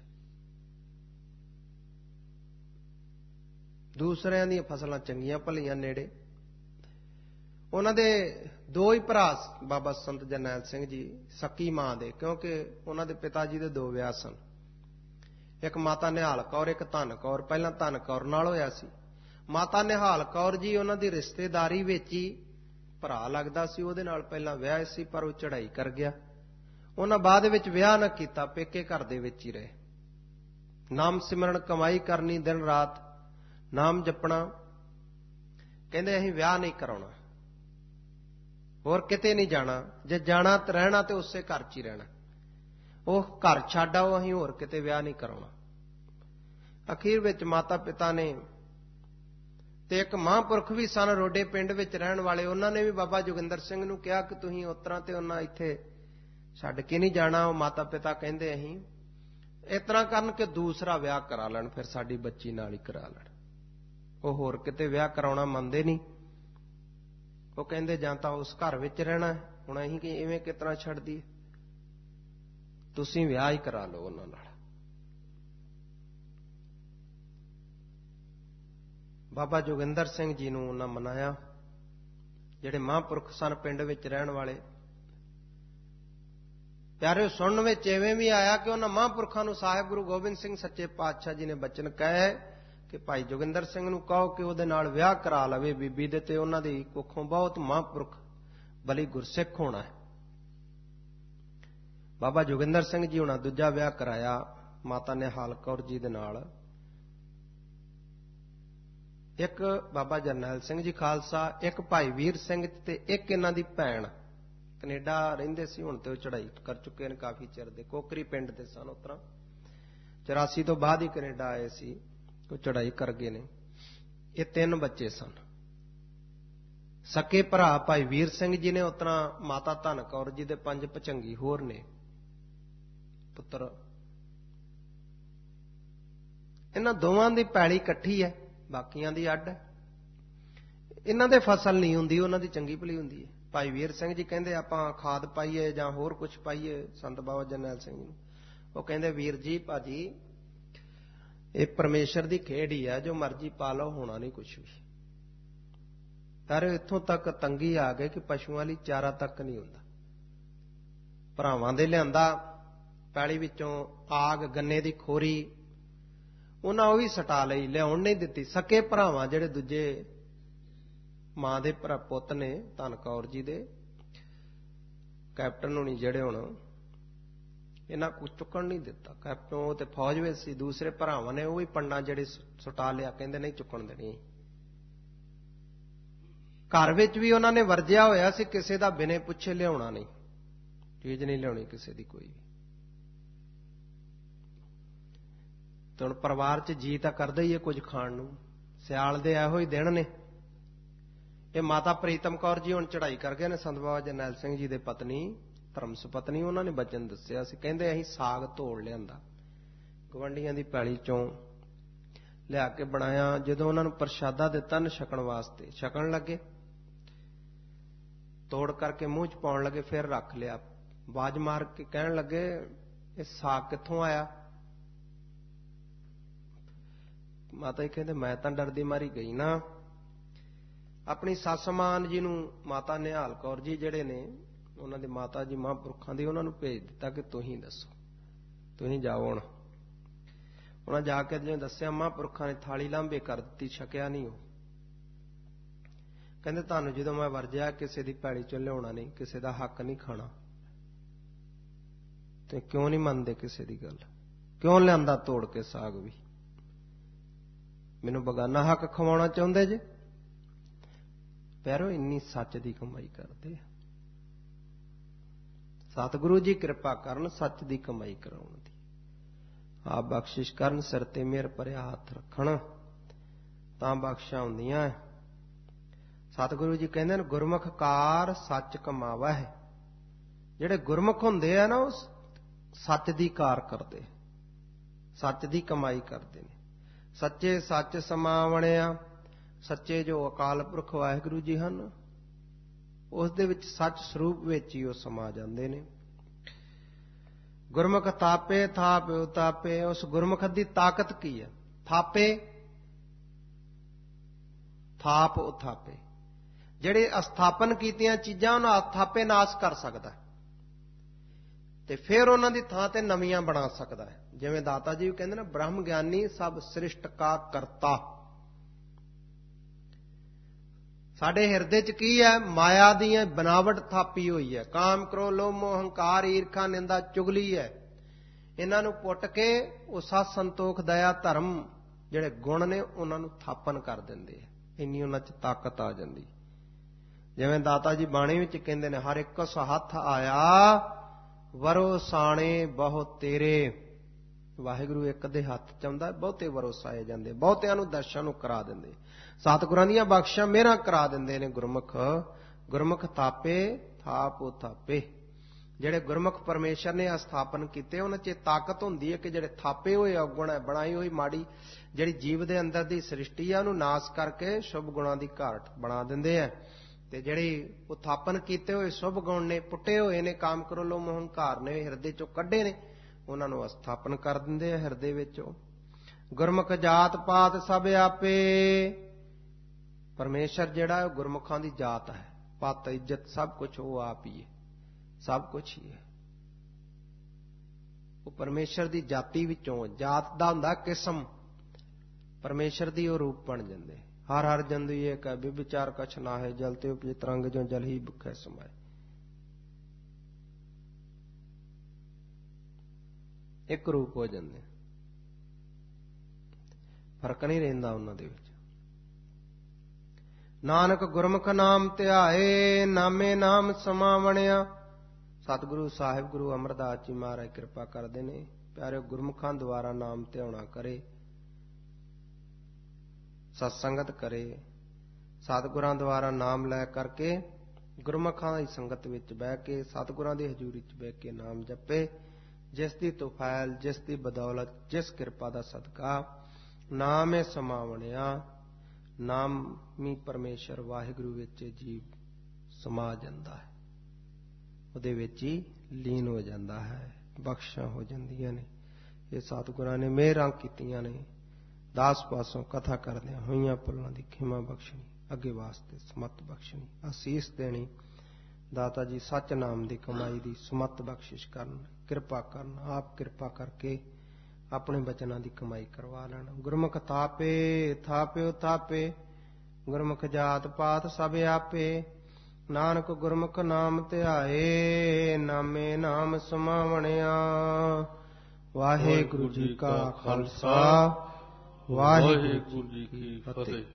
ਦੂਸਰਿਆਂ ਦੀਆਂ ਫਸਲਾਂ ਚੰਗੀਆਂ ਭਲੀਆਂ ਨੇੜੇ। ਉਹਨਾਂ ਦੇ ਦੋ ਹੀ ਭਰਾ ਬਾਬਾ ਸੰਤ ਜਰਨੈਲ ਸਿੰਘ ਜੀ, ਸਕੀ ਮਾਂ ਦੇ, ਕਿਉਂਕਿ ਉਹਨਾਂ ਦੇ ਪਿਤਾ ਜੀ ਦੇ ਦੋ ਵਿਆਹ ਸਨ। ਇੱਕ ਮਾਤਾ ਨਿਹਾਲ ਕੌਰ, ਇੱਕ ਧਨ ਕੌਰ। ਪਹਿਲਾਂ ਧਨ ਕੌਰ ਨਾਲ ਹੋਇਆ ਸੀ। ਮਾਤਾ ਨਿਹਾਲ ਕੌਰ ਜੀ ਉਹਨਾਂ ਦੀ ਰਿਸ਼ਤੇਦਾਰੀ ਵਿੱਚ ਹੀ ਭਰਾ ਲੱਗਦਾ ਸੀ, ਉਹਦੇ ਨਾਲ ਪਹਿਲਾਂ ਵਿਆਹ ਸੀ, ਪਰ ਉਹ ਚੜ੍ਹਾਈ ਕਰ ਗਿਆ। ਉਹਨਾਂ ਬਾਅਦ ਵਿੱਚ ਵਿਆਹ ਨਾ ਕੀਤਾ, ਪੇਕੇ ਘਰ ਦੇ ਵਿੱਚ ਹੀ ਰਹੇ। ਨਾਮ ਸਿਮਰਨ, ਕਮਾਈ ਕਰਨੀ, ਦਿਨ ਰਾਤ ਨਾਮ ਜਪਣਾ। ਕਹਿੰਦੇ ਅਸੀਂ ਵਿਆਹ ਨਹੀਂ ਕਰਾਉਣਾ, ਹੋਰ ਕਿਤੇ ਨਹੀਂ ਜਾਣਾ, ਜੇ ਜਾਣਾ ਤਾਂ ਰਹਿਣਾ ਤੇ ਉਸੇ ਘਰ 'ਚ ਹੀ ਰਹਿਣਾ। ਉਹ ਘਰ ਛੱਡ ਆਓ, ਅਸੀਂ ਹੋਰ ਕਿਤੇ ਵਿਆਹ ਨਹੀਂ ਕਰਾਉਣਾ। ਅਖੀਰ ਵਿੱਚ ਮਾਤਾ ਪਿਤਾ ਨੇ ਤੇ ਇੱਕ ਮਹਾਂਪੁਰਖ ਵੀ ਸਨ ਰੋਡੇ ਪਿੰਡ ਵਿੱਚ ਰਹਿਣ ਵਾਲੇ, ਉਹਨਾਂ ਨੇ ਵੀ ਬਾਬਾ ਜੋਗਿੰਦਰ ਸਿੰਘ ਨੂੰ ਕਿਹਾ ਕਿ ਤੁਸੀਂ ਉਸ ਤਰ੍ਹਾਂ ਤੇ ਉਹਨਾਂ ਇੱਥੇ ਛੱਡ ਕੇ ਨਹੀਂ ਜਾਣਾ। ਉਹ ਮਾਤਾ ਪਿਤਾ ਕਹਿੰਦੇ ਅਸੀਂ ਇਸ ਤਰ੍ਹਾਂ ਕਰਨ ਕਿ ਦੂਸਰਾ ਵਿਆਹ ਕਰਾ ਲੈਣ, ਫਿਰ ਸਾਡੀ ਬੱਚੀ ਨਾਲ ਹੀ ਕਰਾ ਲੈਣ। ਉਹ ਹੋਰ ਕਿਤੇ ਵਿਆਹ ਕਰਾਉਣਾ ਮੰਨਦੇ ਨਹੀਂ। ਉਹ ਕਹਿੰਦੇ ਜਾਂ ਤਾਂ ਉਸ ਘਰ ਵਿੱਚ ਰਹਿਣਾ, ਹੁਣ ਅਸੀਂ ਕਿ ਇਵੇਂ ਕਿਸ ਤਰ੍ਹਾਂ ਛੱਡਦੀ, ਤੁਸੀਂ ਵਿਆਹ ਹੀ ਕਰਾ ਲਓ ਉਹਨਾਂ ਨਾਲ। ਬਾਬਾ ਜੋਗਿੰਦਰ ਸਿੰਘ ਜੀ ਨੂੰ ਉਹਨਾਂ ਮਨਾਇਆ, ਜਿਹੜੇ ਮਹਾਂਪੁਰਖ ਸਨ ਪਿੰਡ ਵਿੱਚ ਰਹਿਣ ਵਾਲੇ। ਪਿਆਰੇ, ਸੁਣਨ ਵਿੱਚ ਐਵੇਂ ਵੀ ਆਇਆ ਕਿ ਉਹਨਾਂ ਮਹਾਂਪੁਰਖਾਂ ਨੂੰ ਸਾਹਿਬ ਗੁਰੂ ਗੋਬਿੰਦ ਸਿੰਘ ਸੱਚੇ ਪਾਤਸ਼ਾਹ ਜੀ ਨੇ ਬਚਨ ਕਹੇ ਕਿ ਭਾਈ ਜੋਗਿੰਦਰ ਸਿੰਘ ਨੂੰ ਕਹੋ ਕਿ ਉਹਦੇ ਨਾਲ ਵਿਆਹ ਕਰਾ ਲਵੇ ਬੀਬੀ ਦੇ, ਤੇ ਉਹਨਾਂ ਦੀ ਕੁੱਖੋਂ ਬਹੁਤ ਮਹਾਂਪੁਰਖ ਬਲੀ ਗੁਰਸਿੱਖ ਹੋਣਾ ਹੈ। ਬਾਬਾ ਜੋਗਿੰਦਰ ਸਿੰਘ ਜੀ ਹੁਣਾਂ ਦੂਜਾ ਵਿਆਹ ਕਰਾਇਆ ਮਾਤਾ ਨਿਹਾਲ ਕੌਰ ਜੀ ਦੇ ਨਾਲ। ਇੱਕ ਬਾਬਾ ਜਰਨੈਲ ਸਿੰਘ ਜੀ ਖਾਲਸਾ, ਇੱਕ ਭਾਈ ਵੀਰ ਸਿੰਘ ਤੇ ਇੱਕ ਇਹਨਾਂ ਦੀ ਭੈਣ ਕੈਨੇਡਾ ਰਹਿੰਦੇ ਸੀ। ਹੁਣ ਤੇ ਉਹ ਚੜ੍ਹਾਈ ਕਰ ਚੁੱਕੇ ਨੇ ਕਾਫੀ ਚਿਰ ਦੇ, ਕੋਕਰੀ ਪਿੰਡ ਦੇ ਸਨ। ਉਸ ਤਰ੍ਹਾਂ 84 ਤੋਂ ਬਾਅਦ ਹੀ ਕੈਨੇਡਾ ਆਏ ਸੀ, ਉਹ ਚੜ੍ਹਾਈ ਕਰ ਗਏ ਨੇ। ਇਹ 3 ਬੱਚੇ ਸਨ। ਸਕੇ ਭਰਾ ਭਾਈ ਵੀਰ ਸਿੰਘ ਜੀ ਨੇ, ਉਸ ਤਰ੍ਹਾਂ ਮਾਤਾ ਧਨ ਕੌਰ ਜੀ ਦੇ 5 ਭਚੰਗੀ ਹੋਰ ਨੇ ਪੁੱਤਰ। ਇਹਨਾਂ ਦੋਵਾਂ ਦੀ ਪੈਲੀ ਇਕੱਠੀ ਹੈ, ਬਾਕੀਆਂ ਦੀ ਅੱਡ ਹੈ। ਇਹਨਾਂ ਦੇ ਫਸਲ ਨਹੀਂ ਹੁੰਦੀ, ਉਹਨਾਂ ਦੀ ਚੰਗੀ ਭਲੀ ਹੁੰਦੀ ਹੈ। ਭਾਈ ਵੀਰ ਸਿੰਘ ਜੀ ਕਹਿੰਦੇ ਆਪਾਂ ਖਾਦ ਪਾਈਏ ਜਾਂ ਹੋਰ ਕੁਝ ਪਾਈਏ ਸੰਤ ਬਾਬਾ ਜਰਨੈਲ ਸਿੰਘ ਜੀ ਨੂੰ। ਉਹ ਕਹਿੰਦੇ ਵੀਰ ਜੀ ਭਾਜੀ ਇਹ ਪਰਮੇਸ਼ਰ ਦੀ ਖੇਡ ਹੀ ਹੈ, ਜੋ ਮਰਜ਼ੀ ਪਾ ਲਓ, ਹੋਣਾ ਨਹੀਂ ਕੁਝ ਵੀ। ਪਰ ਇੱਥੋਂ ਤੱਕ ਤੰਗੀ ਆ ਗਈ ਕਿ ਪਸ਼ੂਆਂ ਲਈ ਚਾਰਾ ਤੱਕ ਨਹੀਂ ਹੁੰਦਾ। ਭਰਾਵਾਂ ਦੇ ਲਿਆਂਦਾ ਪੈਲੀ ਵਿੱਚੋਂ ਆਗ, ਗੰਨੇ ਦੀ ਖੋਰੀ, ਉਹਨਾਂ ਉਹ ਵੀ ਸਟਾ ਲਈ, ਲਿਆਉਣ ਨਹੀਂ ਦਿੱਤੀ। ਸਕੇ ਭਰਾਵਾਂ ਜਿਹੜੇ ਦੂਜੇ ਮਾਂ ਦੇ ਪੁੱਤ ਨੇ ਧਨ ਕੌਰ ਜੀ ਦੇ, ਕੈਪਟਨ ਹੋਣੀ ਜਿਹੜੇ ਹੁਣ, ਇਹਨਾਂ ਕੁਝ ਚੁੱਕਣ ਨਹੀਂ ਦਿੱਤਾ। ਕੈਪਟਨ ਉਹ ਤੇ ਫੌਜ ਵਿੱਚ ਸੀ, ਦੂਸਰੇ ਭਰਾਵਾਂ ਨੇ ਉਹ ਵੀ ਪੰਡਾਂ ਜਿਹੜੇ ਸੁਟਾ ਲਿਆ, ਕਹਿੰਦੇ ਨਹੀਂ ਚੁੱਕਣ ਦੇਣੀ। ਘਰ ਵਿੱਚ ਵੀ ਉਹਨਾਂ ਨੇ ਵਰਜਿਆ ਹੋਇਆ ਸੀ ਕਿਸੇ ਦਾ ਬਿਨੇ ਪੁੱਛੇ ਲਿਆਉਣਾ ਨਹੀਂ, ਚੀਜ਼ ਨਹੀਂ ਲਿਆਉਣੀ ਕਿਸੇ ਦੀ ਕੋਈ ਵੀ। ਤੇ ਹੁਣ ਪਰਿਵਾਰ 'ਚ ਜੀ ਤਾਂ ਕਰਦਾ ਹੀ ਹੈ ਕੁਝ ਖਾਣ ਨੂੰ। ਸਿਆਲ ਦੇ ਇਹੋ ਹੀ ਦਿਨ ਨੇ। ਇਹ ਮਾਤਾ ਪ੍ਰੀਤਮ ਕੌਰ ਜੀ ਹੁਣ ਚੜ੍ਹਾਈ ਕਰ ਗਏ ਨੇ, ਸੰਤ ਬਾਬਾ ਜਰਨੈਲ ਸਿੰਘ ਜੀ ਦੇ ਪਤਨੀ, ਧਰਮ ਸੁਪਤਨੀ। ਉਹਨਾਂ ਨੇ ਬਚਨ ਦੱਸਿਆ ਸੀ, ਕਹਿੰਦੇ ਅਸੀਂ ਸਾਗ ਧੋੜ ਲਿਆਂਦਾ ਗਵਾਂਢੀਆਂ ਦੀ ਪੈਲੀ ਚੋਂ ਲਿਆ ਕੇ ਬਣਾਇਆ। ਜਦੋਂ ਉਹਨਾਂ ਨੂੰ ਪ੍ਰਸ਼ਾਦਾ ਦਿੱਤਾ ਨਾ ਛਕਣ ਵਾਸਤੇ, ਛਕਣ ਲੱਗੇ, ਤੋੜ ਕਰਕੇ ਮੂੰਹ 'ਚ ਪਾਉਣ ਲੱਗੇ, ਫਿਰ ਰੱਖ ਲਿਆ। ਆਵਾਜ਼ ਮਾਰ ਕੇ ਕਹਿਣ ਲੱਗੇ ਇਹ ਸਾਗ ਕਿੱਥੋਂ ਆਇਆ? ਮਾਤਾ ਜੀ ਕਹਿੰਦੇ ਮੈਂ ਤਾਂ ਡਰਦੀ ਮਾਰੀ ਗਈ ਨਾ, ਆਪਣੀ ਸੱਸ ਮਾਨ ਜੀ ਨੂੰ ਮਾਤਾ ਨਿਹਾਲ ਕੌਰ ਜੀ ਜਿਹੜੇ ਨੇ ਉਹਨਾਂ ਦੇ ਮਾਤਾ ਜੀ ਮਹਾਂਪੁਰਖਾਂ ਦੇ, ਉਹਨਾਂ ਨੂੰ ਭੇਜ ਦਿੱਤਾ ਕਿ ਤੁਸੀਂ ਦੱਸੋ, ਤੁਸੀਂ ਜਾਓ। ਹੁਣ ਉਹਨਾਂ ਜਾ ਕੇ ਜਿਵੇਂ ਦੱਸਿਆ, ਮਹਾਂਪੁਰਖਾਂ ਨੇ ਥਾਲੀ ਲਾਂਭੇ ਕਰ ਦਿੱਤੀ, ਛਕਿਆ ਨਹੀਂ ਉਹ। ਕਹਿੰਦੇ ਤੁਹਾਨੂੰ ਜਦੋਂ ਮੈਂ ਵਰਜਿਆ ਕਿਸੇ ਦੀ ਪੈੜੀ ਚੋਂ ਲਿਆਉਣਾ ਨਹੀਂ, ਕਿਸੇ ਦਾ ਹੱਕ ਨਹੀਂ ਖਾਣਾ, ਤੇ ਕਿਉਂ ਨਹੀਂ ਮੰਨਦੇ ਕਿਸੇ ਦੀ ਗੱਲ? ਕਿਉਂ ਲਿਆਂਦਾ ਤੋੜ ਕੇ ਸਾਗ ਵੀ? ਮੈਨੂੰ ਬਗਾਨਾ ਹੱਕ ਖਵਾਉਣਾ ਚਾਹੁੰਦੇ ਜੇ? ਪੈਰੋ ਇੰਨੀ ਸੱਚ ਦੀ ਕਮਾਈ ਕਰਦੇ ਆ। ਸਤਿਗੁਰੂ ਜੀ ਕਿਰਪਾ ਕਰਨ ਸੱਚ ਦੀ ਕਮਾਈ ਕਰਾਉਣ ਦੀ, ਆਪ ਬਖਸ਼ਿਸ਼ ਕਰਨ, ਸਿਰ ਤੇ ਮਿਹਰ ਭਰਿਆ ਹੱਥ ਰੱਖਣ ਤਾਂ ਬਖਸ਼ਾਂ ਹੁੰਦੀਆਂ। ਸਤਿਗੁਰੂ ਜੀ ਕਹਿੰਦੇ ਨੇ ਗੁਰਮੁਖ ਕਾਰ ਸੱਚ ਕਮਾਵਾ ਹੈ। ਜਿਹੜੇ ਗੁਰਮੁਖ ਹੁੰਦੇ ਆ ਨਾ ਉਹ ਸੱਚ ਦੀ ਕਾਰ ਕਰਦੇ, ਸੱਚ ਦੀ ਕਮਾਈ ਕਰਦੇ ਨੇ। ਸੱਚੇ ਸੱਚ ਸਮਾਵਣਿਆ, ਸੱਚੇ ਜੋ ਅਕਾਲ ਪੁਰਖ ਵਾਹਿਗੁਰੂ ਜੀ ਹਨ, ਉਸ ਦੇ ਵਿੱਚ ਸੱਚ ਸਰੂਪ ਵਿੱਚ ਹੀ ਉਹ ਸਮਾ ਜਾਂਦੇ ਨੇ। ਗੁਰਮੁਖ ਥਾਪੇ ਥਾਪ ਉਤਾਪੇ, ਉਸ ਗੁਰਮੁਖ ਦੀ ਤਾਕਤ ਕੀ ਹੈ? ਥਾਪੇ ਥਾਪ ਉਥਾਪੇ, ਜਿਹੜੇ ਅਸਥਾਪਨ ਕੀਤੀਆਂ ਚੀਜ਼ਾਂ ਉਹਨਾਂ ਅਸਥਾਪੇ ਨਾਸ਼ ਕਰ ਸਕਦਾ ਤੇ ਫਿਰ ਉਹਨਾਂ ਦੀ ਥਾਂ ਤੇ ਨਵੀਆਂ ਬਣਾ ਸਕਦਾ ਹੈ। ਜਿਵੇਂ ਦਾਤਾ ਜੀ ਕਹਿੰਦੇ ਨੇ ਬ੍ਰਹਮ ਗਿਆਨੀ ਸਭ ਸ੍ਰਿਸ਼ਟ ਕਾ ਕਰਤਾ। ਸਾਡੇ ਹਿਰਦੇ 'ਚ ਕੀ ਹੈ? ਮਾਇਆ ਦੀ ਬਨਾਵਟ ਥਾਪੀ ਹੋਈ ਹੈ। ਕਾਮ ਕ੍ਰੋਧ ਲੋਭ ਮੋਹ ਹੰਕਾਰ ਈਰਖਾ ਨਿੰਦਾ ਚੁਗਲੀ ਹੈ। ਇਹਨਾਂ ਨੂੰ ਪੁੱਟ ਕੇ ਉਹ ਸਤ ਸੰਤੋਖ ਦਇਆ ਧਰਮ ਜਿਹੜੇ ਗੁਣ ਨੇ ਉਹਨਾਂ ਨੂੰ ਥਾਪਨ ਕਰ ਦਿੰਦੇ ਆ। ਇੰਨੀ ਉਹਨਾਂ 'ਚ ਤਾਕਤ ਆ ਜਾਂਦੀ। ਜਿਵੇਂ ਦਾਤਾ ਜੀ ਬਾਣੀ ਵਿੱਚ ਕਹਿੰਦੇ ਨੇ, ਹਰ ਇੱਕ ਹੱਥ ਆਇਆ ਵਰੋ ਸਾਣੇ ਬਹੁਤ ਤੇਰੇ। ਵਾਹਿਗੁਰੂ ਇੱਕ ਦੇ ਹੱਥ 'ਚ ਆਉਂਦਾ, ਬਹੁਤੇ ਵਰੋਸਾਏ ਜਾਂਦੇ, ਬਹੁਤਿਆਂ ਨੂੰ ਦਰਸ਼ਨ ਨੂੰ ਕਰਾ ਦਿੰਦੇ, ਸਤਿਗੁਰਾਂ ਦੀਆਂ ਬਖਸ਼ਾਂ ਮਿਹਰਾਂ ਕਰਾ ਦਿੰਦੇ ਨੇ ਗੁਰਮੁਖ। ਗੁਰਮੁਖ ਥਾਪੇ ਥਾਪ ਉਥਾਪੇ, ਜਿਹੜੇ ਗੁਰਮੁਖ ਪਰਮੇਸ਼ਰ ਨੇ ਸਥਾਪਨ ਕੀਤੇ ਉਹਨਾਂ 'ਚ ਤਾਕਤ ਹੁੰਦੀ ਹੈ ਕਿ ਜਿਹੜੇ ਥਾਪੇ ਹੋਏ ਔਗੁਣ ਹੈ, ਬਣਾਈ ਹੋਈ ਮਾੜੀ ਜਿਹੜੀ ਜੀਵ ਦੇ ਅੰਦਰ ਦੀ ਸ੍ਰਿਸ਼ਟੀ ਆ ਉਹਨੂੰ ਨਾਸ਼ ਕਰਕੇ ਸ਼ੁਭ ਗੁਣਾਂ ਦੀ ਘਾਟ ਬਣਾ ਦਿੰਦੇ ਆ। ਤੇ ਜਿਹੜੇ ਉਥਾਪਨ ਕੀਤੇ ਹੋਏ ਸ਼ੁਭ ਗੁਣ ਨੇ, ਪੁੱਟੇ ਹੋਏ ਨੇ, ਕਾਮ ਕ੍ਰੋਧ ਲੋਭ ਮੋਹ ਹੰਕਾਰ ਨੇ ਹਿਰਦੇ 'ਚੋਂ ਕੱਢੇ ਨੇ, ਉਹਨਾਂ ਨੂੰ ਅਸਥਾਪਨ ਕਰ ਦਿੰਦੇ ਆ ਹਿਰਦੇ ਵਿੱਚੋਂ। ਗੁਰਮੁਖ ਜਾਤ ਪਾਤ ਸਭ ਆਪੇ, ਪਰਮੇਸ਼ਰ ਜਿਹੜਾ ਉਹ ਗੁਰਮੁਖਾਂ ਦੀ ਜਾਤ ਹੈ, ਪਤ ਇੱਜ਼ਤ ਸਭ ਕੁਝ ਉਹ ਆਪ ਹੀ ਹੈ, ਸਭ ਕੁਝ ਹੀ ਹੈ। ਉਹ ਪਰਮੇਸ਼ਰ ਦੀ ਜਾਤੀ ਵਿੱਚੋਂ, ਜਾਤ ਦਾ ਹੁੰਦਾ ਕਿਸਮ, ਪਰਮੇਸ਼ਰ ਦੀ ਉਹ ਰੂਪ ਬਣ ਜਾਂਦੇ। ਹਰ ਹਰ ਜੰਦੂ ਇਹ ਕਹ ਵਿਚਾਰ ਕਛ ਨਾ ਹੈ, ਜਲ ਤੇ ਉਪਜੇ ਤਰੰਗ ਜੋ ਜਲ ਹੀ ਭੁੱਖੇ ਸਮਾਏ। ਇੱਕ ਰੂਪ ਹੋ ਜਾਂਦੇ, ਫਰਕ ਨਹੀਂ ਰਹਿੰਦਾ ਉਹਨਾਂ ਦੇ ਵਿੱਚ। ਨਾਨਕ ਗੁਰਮੁਖ ਨਾਮ ਧਿਆਏ, ਨਾਮੇ ਨਾਮ ਸਮਾਵਣਿਆ। ਸਤਿਗੁਰੂ ਸਾਹਿਬ ਗੁਰੂ ਅਮਰਦਾਸ ਜੀ ਮਹਾਰਾਜ ਕਿਰਪਾ ਕਰਦੇ ਨੇ, ਪਿਆਰੇ ਗੁਰਮੁਖਾਂ ਦੁਆਰਾ ਨਾਮ ਧਿਆਉਣਾ ਕਰੇ, ਸਤਸੰਗਤ ਕਰੇ, ਸਤਿਗੁਰਾਂ ਦੁਆਰਾ ਨਾਮ ਲੈ ਕਰਕੇ ਗੁਰਮੁਖਾਂ ਦੀ ਸੰਗਤ ਵਿੱਚ ਬਹਿ ਕੇ ਸਤਿਗੁਰਾਂ ਦੀ ਹਜ਼ੂਰੀ 'ਚ ਬਹਿ ਕੇ ਨਾਮ ਜਪੇ। ਜਿਸ ਦੀ ਤੁਫੈਲ, ਜਿਸ ਦੀ ਬਦੌਲਤ, ਜਿਸ ਕਿਰਪਾ ਦਾ ਸਦਕਾ ਨਾਮੇ ਸਮਾਵਣਿਆ, ਨਾਮੀ ਪਰਮੇਸ਼ਰ ਵਾਹਿਗੁਰੂ ਵਿੱਚ ਜੀਵ ਸਮਾ ਜਾਂਦਾ ਹੈ, ਉਹਦੇ ਵਿੱਚ ਹੀ ਲੀਨ ਹੋ ਜਾਂਦਾ ਹੈ, ਬਖਸ਼ਾਂ ਹੋ ਜਾਂਦੀਆਂ ਨੇ। ਇਹ ਸਤਿਗੁਰਾਂ ਨੇ ਮਿਹਰਾਂ ਕੀਤੀਆਂ ਨੇ। ਦਾਸ ਪਾਸੋਂ ਕਥਾ ਕਰਦਿਆਂ ਹੋਈਆਂ ਭੁੱਲਾਂ ਦੀ ਖਿਮਾ ਬਖਸ਼ਣੀ, ਅੱਗੇ ਵਾਸਤੇ ਸਮੱਤ ਬਖਸ਼ਣੀ, ਅਸੀਸ ਦੇਣੀ। ਦਾਤਾ ਜੀ ਸੱਚ ਨਾਮ ਦੀ ਕਮਾਈ ਦੀ ਸਮੱਤ ਬਖਸ਼ਿਸ਼ ਕਰਨ, ਕਿਰਪਾ ਕਰਨ, ਆਪ ਕਿਰਪਾ ਕਰਕੇ ਆਪਣੇ ਬਚਨਾਂ ਦੀ ਕਮਾਈ ਕਰਵਾ ਲੈਣ। ਗੁਰਮੁਖ ਥਾਪੇ ਥਾਪਿਓ ਥਾਪੇ, ਗੁਰਮੁਖ ਜਾਤ ਪਾਤ ਸਭ ਆਪੇ। ਨਾਨਕ ਗੁਰਮੁਖ ਨਾਮ ਧਿਆਏ, ਨਾਮੇ ਨਾਮ ਸਮਾਵਣਿਆ। ਵਾਹਿਗੁਰੂ ਜੀ ਕਾ ਖਾਲਸਾ, ਵਾਹਿਗੁਰੂ ਜੀ ਕੀ ਫਤਿਹ।